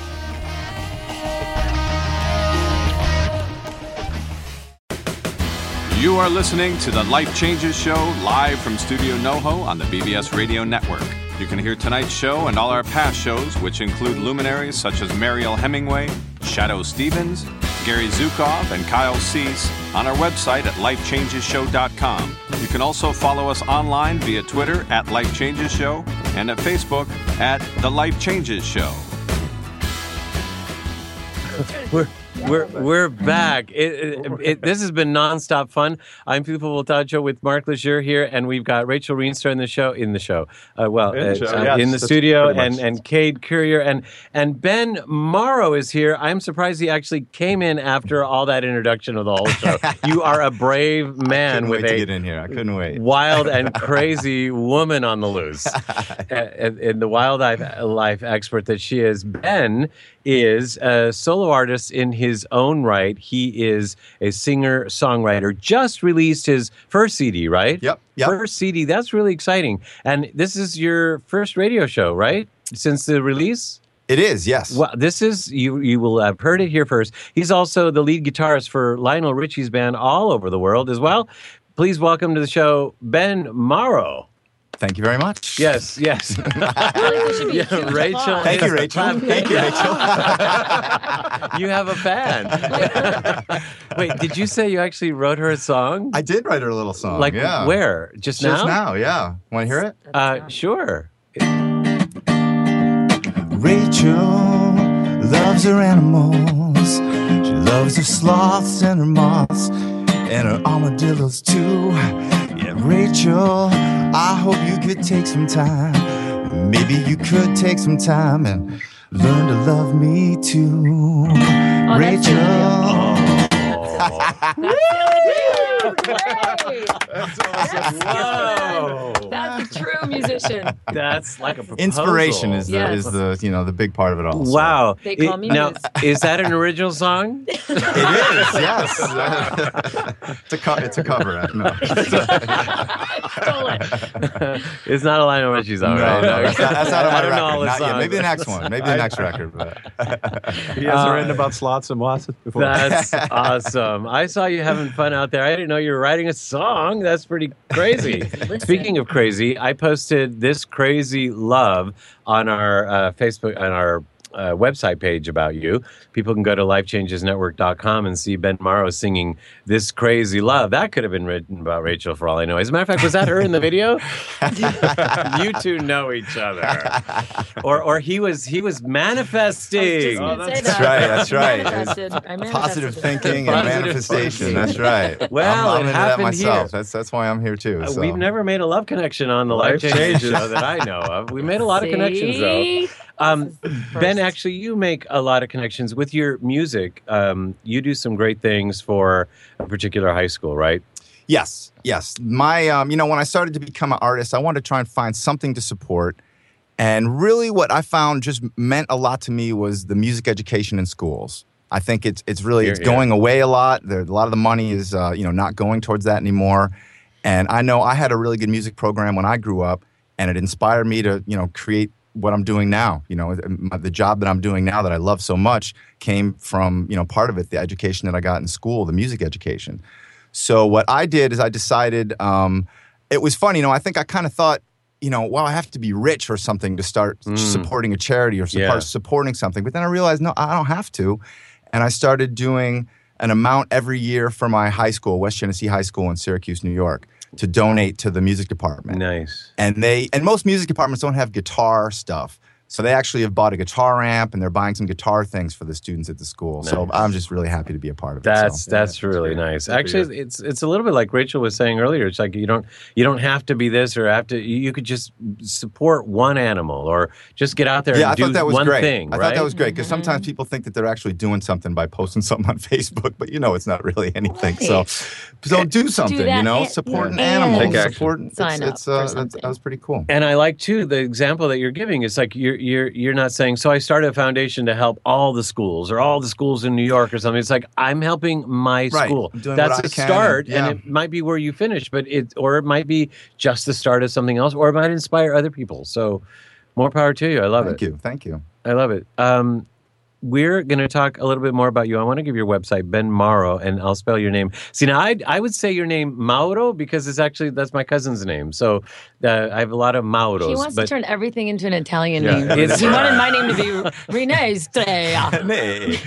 You are listening to the Life Changes Show live from Studio NoHo on the B B S Radio Network. You can hear tonight's show and all our past shows, which include luminaries such as Mariel Hemingway, Shadow Stevens, Gary Zukov, and Kyle Cease, on our website at life changes show dot com. You can also follow us online via Twitter at Life Changes Show and at Facebook at The Life Changes Show. We're We're we're back. It, it, it, this has been nonstop fun. I'm Filippo Voltaggio with Mark Lejeune here, and we've got Rachel Rienstra in the show. In the show, uh, well, In the uh, show, uh, yes, in the that's studio, pretty and much. and Cade Courier and and Ben Morrow is here. I'm surprised he actually came in after all that introduction of the whole show. You are a brave man couldn't with wait a to get in here. I couldn't wait. wild and crazy woman on the loose, and, and the wild life, life expert that she is. Ben is a solo artist in his own right. He is a singer songwriter. Just released his first C D, right? Yep, yep. First C D. That's really exciting. And this is your first radio show, right? Since the release. It is, yes. Well, this is, you you will have heard it here first. He's also the lead guitarist for Lionel Richie's band all over the world as well. Please welcome to the show, Ben Morrow. Thank you very much. Yes, yes. Yeah, Rachel. Thank you, is- Rachel. Thank you, Rachel. You have a fan. Wait, did you say you actually wrote her a song? I did write her a little song. Like yeah. where? Just now? Just now, yeah. Want to hear it? Uh, sure. Rachel loves her animals. She loves her sloths and her moths and her armadillos too. Yeah, Rachel, I hope you could take some time. Maybe you could take some time and learn to love me too. Oh, that's Rachel. That's awesome. Whoa. That's a true musician. That's like a proposal. Inspiration is the Yes. is the you know the big part of it all. so. Wow. They call me now, Muse. is that an original song? It is, yes. it's a co- it's a cover. uh, No, Stole it. It's not a Lionel Richie song, no, right? no, that's not, that's not on I my don't record. know all the Not yet. songs. Maybe the next one. Maybe the next record. But. He hasn't Uh, written about sloths and moths before. That's awesome. I saw you having fun out there. I didn't know you were writing a song. That's pretty crazy. Speaking of crazy, I posted this crazy love on our uh, Facebook, on our uh, website page about you. People can go to life changes network dot com and see Ben Morrow singing This Crazy Love. That could have been written about Rachel for all I know. As a matter of fact, was that her in the video? You two know each other. Or or he was he was manifesting. I was just gonna say That's that. right, that's right. Manifested. I manifested Positive it. thinking and Positive manifestation. thinking. That's right. Well, I'm, I'm it into that happened myself. here. That's that's why I'm here too. Uh, So. We've never made a love connection on the Life Life Changes Changes. show that I know of. We made a lot of connections, though. See? Um, This is the Ben, first. actually, you make a lot of connections with your music. Um, you do some great things for a particular high school, right? Yes, yes. My, um, you know, when I started to become an artist, I wanted to try and find something to support. And really what I found just meant a lot to me was the music education in schools. I think it's it's really, it's Here, yeah. going away a lot. There, a lot of the money is, uh, you know, not going towards that anymore. And I know I had a really good music program when I grew up, and it inspired me to, you know, create what I'm doing now. You know, the job that I'm doing now that I love so much came from, you know, part of it, the education that I got in school, the music education. So what I did is I decided, um, it was funny, you know, I think I kind of thought, you know, well, I have to be rich or something to start Mm. supporting a charity or support, Yeah. supporting something. But then I realized, no, I don't have to. And I started doing an amount every year for my high school, West Genesee High School in Syracuse, New York, to donate to the music department. Nice. And they and most music departments don't have guitar stuff. So they actually have bought a guitar amp and they're buying some guitar things for the students at the school. So Nice. I'm just really happy to be a part of it. That's so. that's really nice. Actually, it's it's a little bit like Rachel was saying earlier. It's like you don't you don't have to be this or have to. You you could just support one animal or just get out there Yeah, and I do thought that was one great. thing. I right? thought that was great because sometimes people think that they're actually doing something by posting something on Facebook, but you know it's not really anything. So, so do something. that you know, and- support an and animal. Take action. Support. sign it's, up it's, for uh, that's, something. that was pretty cool. And I like too the example that you're giving. It's like you're you're you're not saying, so I started a foundation to help all the schools or all the schools in New York or something. It's like I'm helping my Right. school. I'm doing That's what I a can start, and- yeah. and it might be where you finish, but it or it might be just the start of something else, or it might inspire other people. So more power to you. I love Thank it. you. Thank you. I love it. Um, we're going to talk a little bit more about you. I want to give your website, Ben Morrow, and I'll spell your name. See, now I I would say your name Mauro because it's actually that's my cousin's name. So uh, I have a lot of Mauros. He wants but to turn everything into an Italian Yeah. name. It's- He wanted my name to be Renee Strea. Hey.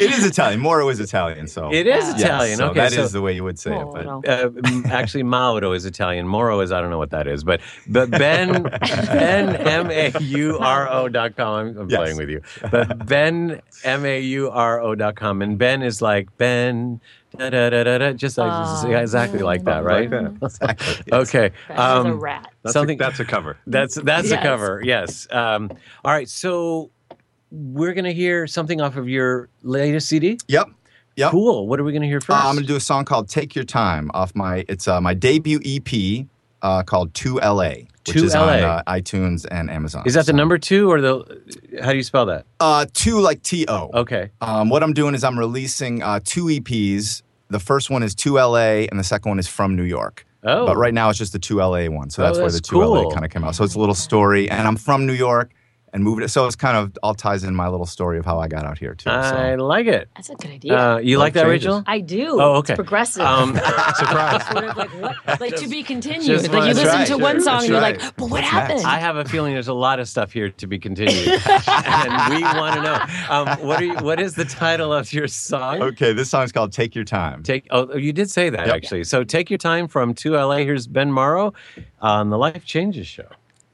It is Italian. Moro is Italian, so It is Yes, Italian. so okay, that so is the way you would say it. But Moro. uh, m- actually, Mauro is Italian. Moro is I don't know what that is, but but Ben Ben M A U R O dot com. I'm, I'm Yes. playing with you, but Ben M A U R O dot com, and Ben is like Ben. Da, da, da, da, da, just like, Ah. yeah, exactly like that, right? Like that. exactly. yes. Okay. That was a um, rat. That's, Something- a, that's a cover. That's that's Yes. the cover. Yes. Um, all right. So we're gonna hear something off of your latest C D. Yep. Yep. Cool. What are we gonna hear first? Uh, I'm going to do a song called "Take Your Time" off my. It's uh, my debut E P uh, called two L A, which two is L A. on uh, iTunes and Amazon. Is that the So- number two or the? How do you spell that? Uh, two like T O. Okay. Um, what I'm doing is I'm releasing uh, two E Ps. The first one is two L A, and the second one is From New York. Oh. But right now it's just the two L A one, so Oh, that's where that's the two L A cool. kind of came out. So it's a little story, and I'm from New York and moved it. So it's kind of all ties in my little story of how I got out here too. I So. like it. That's a good idea. Uh, you like that, changes. Rachel? I do. Oh, okay. It's progressive. Um, Surprise. sort of like what? Like to be continued. just Like you wanna- listen That's to right. one song That's and you're right. like, but what What's happened? next? I have a feeling there's a lot of stuff here to be continued, and we want to know. Um, what are you, What is the title of your song? Okay, this song's called "Take Your Time." Take. Oh, you did say that Yep. actually. So take your time from two L A. Here's Ben Morrow on the Life Changes Show.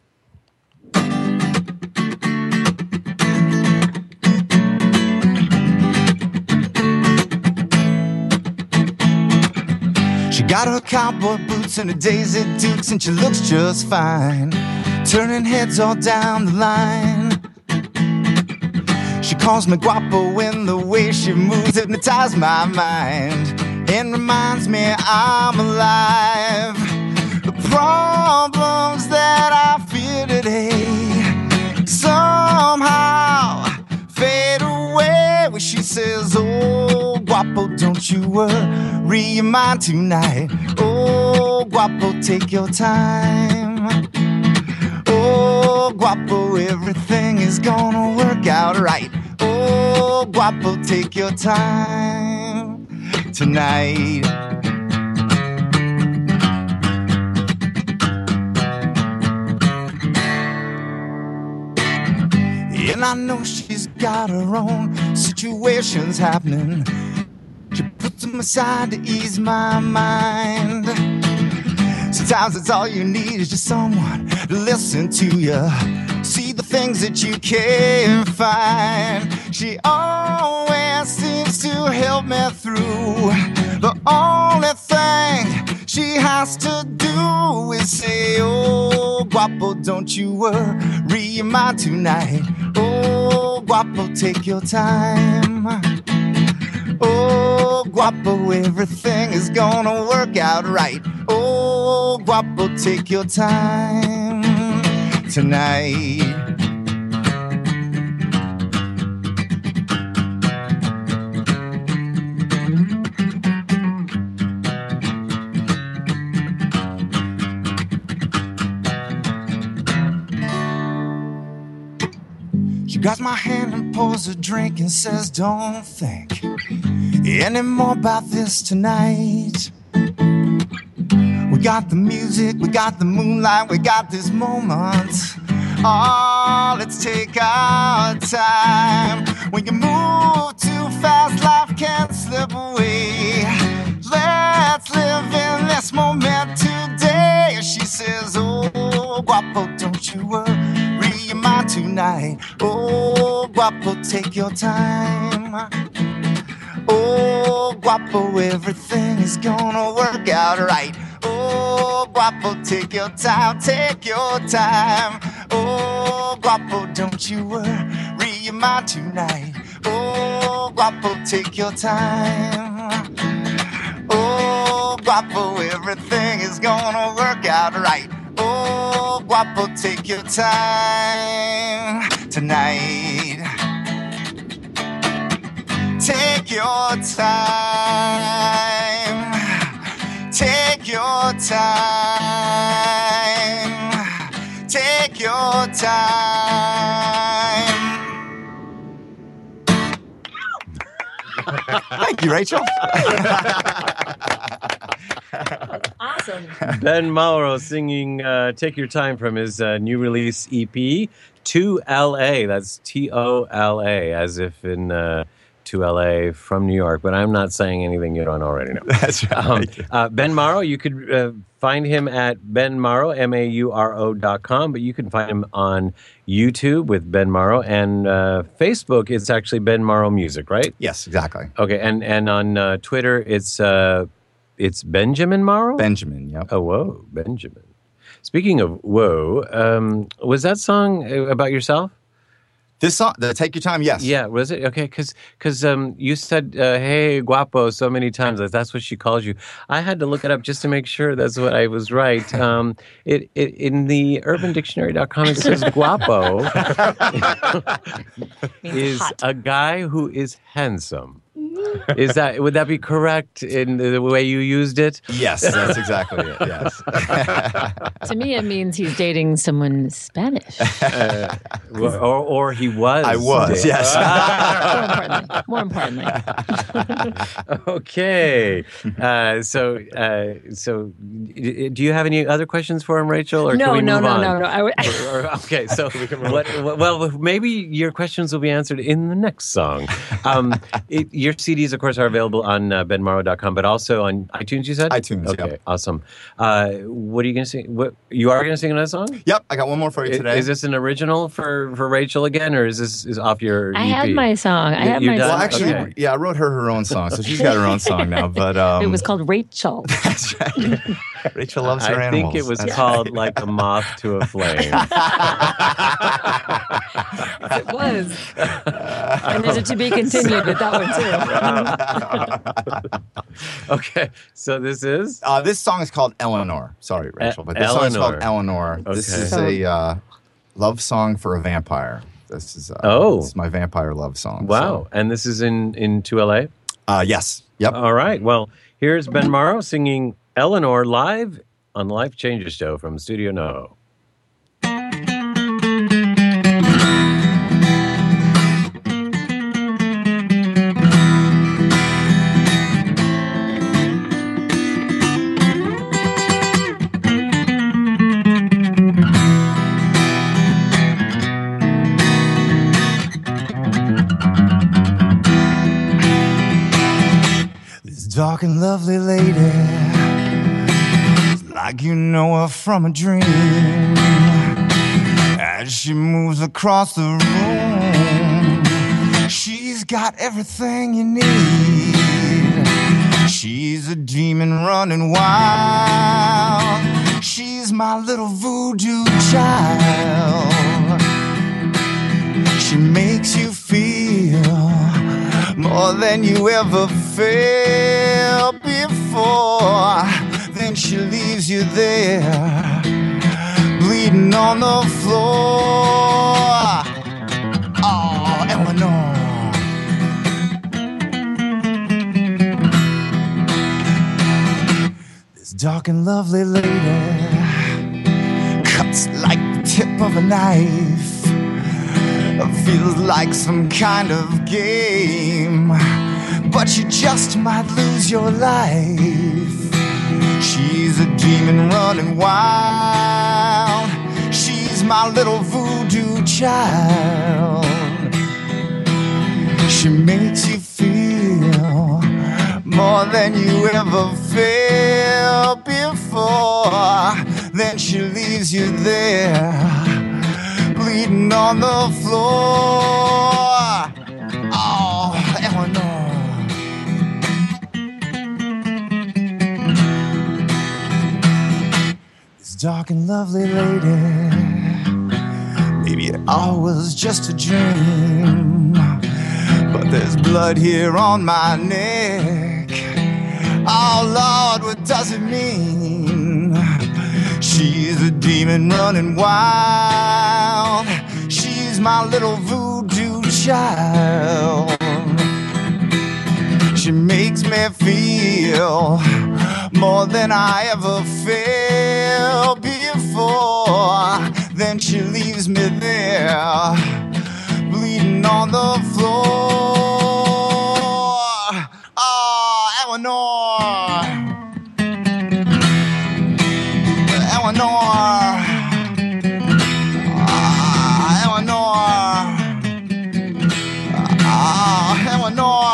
She got her cowboy boots and her Daisy Dukes, and she looks just fine, turning heads all down the line. She calls me guapo when the way she moves hypnotizes my mind and reminds me I'm alive. The problems that I fear today somehow fade away when she says, oh, guapo, don't you worry your mind tonight. Oh, guapo, take your time. Oh, guapo, everything is gonna work out right. Oh, guapo, take your time tonight. And I know she's got her own situations happening. She puts them aside to ease my mind. Sometimes it's all you need is just someone to listen to you, see the things that you can't find. She always seems to help me through. The only thing she has to do is say, oh, guapo, don't you worry your mind tonight. Oh, guapo, take your time. Oh, guapo, everything is gonna work out right. Oh, guapo, take your time tonight. She grabs my hand and pours a drink and says, don't think any more about this tonight. We got the music, we got the moonlight, we got this moment. Oh, let's take our time. When you move too fast, life can slip away. Let's live in this moment today. She says, oh, guapo, don't you worry your mind tonight. Oh, guapo, take your time. Oh, guapo, everything is gonna work out right. Oh, guapo, take your time, take your time. Oh, guapo, don't you worry your mind tonight. Oh, guapo, take your time. Oh, guapo, everything is gonna work out right. Oh, guapo, take your time tonight. Take your time. Take your time. Take your time. Thank you, Rachel. Awesome. Ben Mauro singing uh, Take Your Time from his uh, new release E P, two L A. That's T O L A, as if in uh, to L A from New York, but I'm not saying anything you don't already know. That's right. Um, uh, Ben Morrow, you could uh, find him at Ben Morrow, M A U R O dot com, but you can find him on YouTube with Ben Morrow, and uh, Facebook, it's actually Ben Morrow Music, right? Yes, exactly. Okay, and, and on uh, Twitter, it's uh, it's Benjamin Morrow? Benjamin, yep. Oh, whoa, Benjamin. Speaking of whoa, um, was that song about yourself? This song, the Take Your Time, yes. Yeah, was it? Okay, because um, you said, uh, hey, guapo, so many times. That that's what she calls you. I had to look it up just to make sure that's what I was right. Um, it, it In the urban dictionary dot com, it says guapo is hot. a guy who is handsome. Is that would that be correct in the way you used it? Yes, that's exactly it, yes. To me, it means he's dating someone Spanish. Uh, or, or he was. I was, dating. yes. More importantly. More importantly. Okay. Uh, so, uh, so, d- do you have any other questions for him, Rachel? Or No, can we no, move no, on? no, no. I would- Or- or- okay, so what, what, well, maybe your questions will be answered in the next song. Um, it, your C Ds, of course, are available on uh, ben morrow dot com, but also on iTunes. You said iTunes. Okay, Yep. awesome. Uh, what are you going to sing? What you are going to sing another song? Yep, I got one more for you I- today. Is this an original for, for Rachel again, or is this is off your? I E P? had my song. I You- had you're my done? well, song. actually, Okay. yeah, I wrote her her own song, so she's got her own song now. But um, It was called Rachel. that's right. Rachel loves her I animals. think it was That's called like a moth to a flame. It was. And there's a to be continued with that one, too. Okay, so this is Uh, this song is called Eleanor. Sorry, Rachel, but this song is called Eleanor. This Okay. is a uh, love song for a vampire. This is uh, Oh. this is my vampire love song. wow, and this is in in two L A. So, uh, yes. Yep. All right. Well, here's Ben Morrow singing Eleanor live on the Life Changes Show from Studio No. This dark and lovely lady, like you know her from a dream. As she moves across the room, she's got everything you need. She's a demon running wild. She's my little voodoo child. She makes you feel more than you ever felt before. Then she leaves you there, bleeding on the floor. Oh, Eleanor. This dark and lovely lady cuts like the tip of a knife. Feels like some kind of game, but you just might lose your life. She's a demon running wild. She's my little voodoo child. She makes you feel more than you ever felt before. Then she leaves you there, bleeding on the floor. Oh, Eleanor. This dark and lovely lady, maybe it all was just a dream, but there's blood here on my neck. Oh Lord, what does it mean? She's a demon running wild. She's my little voodoo child. She makes me feel more than I ever felt before. Then she leaves me there, bleeding on the floor. Oh, Eleanor. Eleanor. Ah, Eleanor. Ah, Eleanor.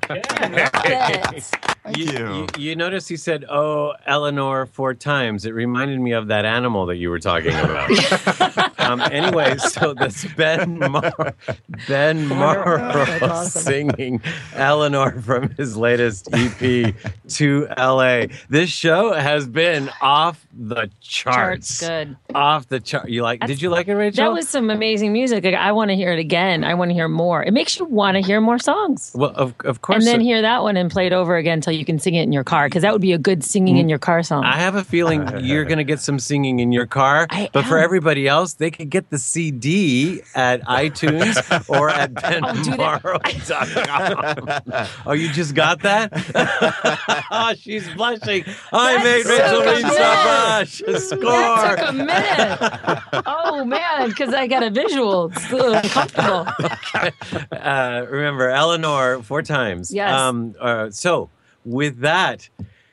Thank You, you. you, you notice he said, "Oh, Eleanor," four times. It reminded me of that animal that you were talking about. um, anyway, so that's Ben Morrow, Ben Morrow singing Eleanor from his latest E P, two L A. This show has been off the charts. Charts, good. Off the chart. You like? Did you like it, Rachel? That was some amazing music. Like, I want to hear it again. I want to hear more. It makes you want to hear more songs. Well, of of course. And then it- hear that one and play it over again until you can sing it in your car, because that would be a good singing in your car song. I have a feeling you're going to get some singing in your car, I but for am. everybody else, they could get the C D at iTunes or at ben morrow dot com. Oh, you just got that? Oh, she's blushing. I That made Rachel took a Reed Savage a That score. took a minute. Oh man, because I got a visual. It's a little uncomfortable. Uh, remember, Eleanor, four times. Yes. Um, uh, so, with that,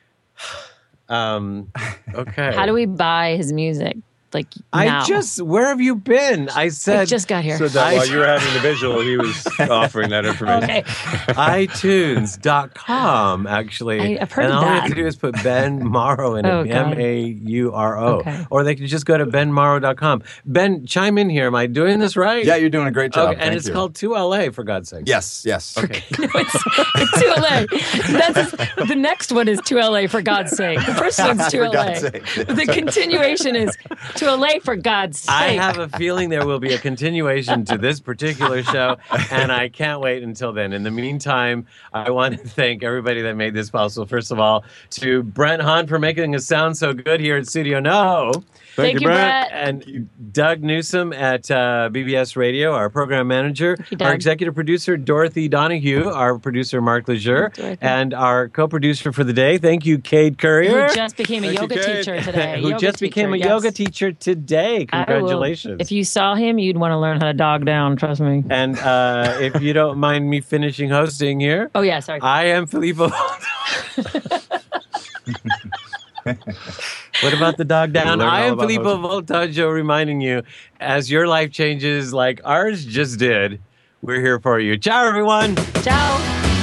um, okay. How do we buy his music? Like now? I just, where have you been? I said, I just got here. So that I- while you were having the visual, he was offering that information. Okay. iTunes dot com, actually. I- I've heard and of all you that. have to do is put Ben Morrow in Oh, it, God. M A U R O. Okay. Or they can just go to ben morrow dot com. Ben, chime in here. Am I doing this right? Yeah, you're doing a great job. Okay, and Thank it's you. called two L A, for God's sake. Yes, yes. Okay. No, it's, it's two L A. That's, the next one is two L A for God's sake. The first one's two For L A. God's sake. The continuation is two L A for God's sake. I have a feeling there will be a continuation to this particular show, and I can't wait until then. In the meantime, I want to thank everybody that made this possible. First of all, to Brent Hahn for making us sound so good here at Studio No. Thank you, Brett. And Doug Newsom at uh, B B S Radio, our program manager. you, Our Doug. executive producer, Dorothy Donahue. Our producer, Mark Lejeune. Dorothy. And our co-producer for the day, thank you, Cade Courier. Who just became a Thank you, yoga Kate. teacher today. who Yoga just teacher, became a yes. yoga teacher today. I will- Congratulations. If you saw him, you'd want to learn how to dog down. Trust me. And uh, if you don't mind me finishing hosting here, Oh yeah, sorry. I am Filippo. What about the dog down? Learn I all am about Filippo Voltaggio reminding you, as your life changes like ours just did, we're here for you. Ciao, everyone. Ciao.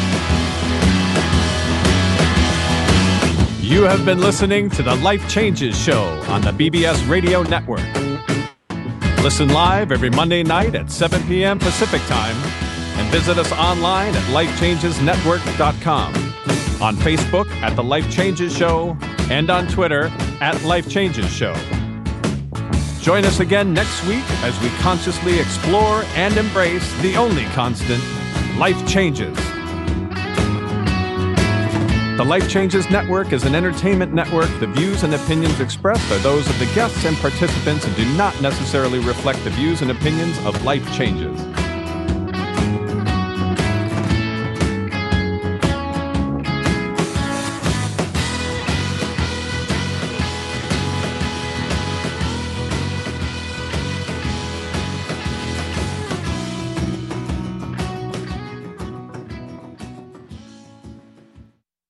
You have been listening to the Life Changes Show on the B B S Radio Network. Listen live every Monday night at seven p.m. Pacific Time and visit us online at life changes network dot com, on Facebook at The Life Changes Show, and on Twitter at Life Changes Show. Join us again next week as we consciously explore and embrace the only constant, life changes. The Life Changes Network is an entertainment network. The views and opinions expressed are those of the guests and participants and do not necessarily reflect the views and opinions of Life Changes.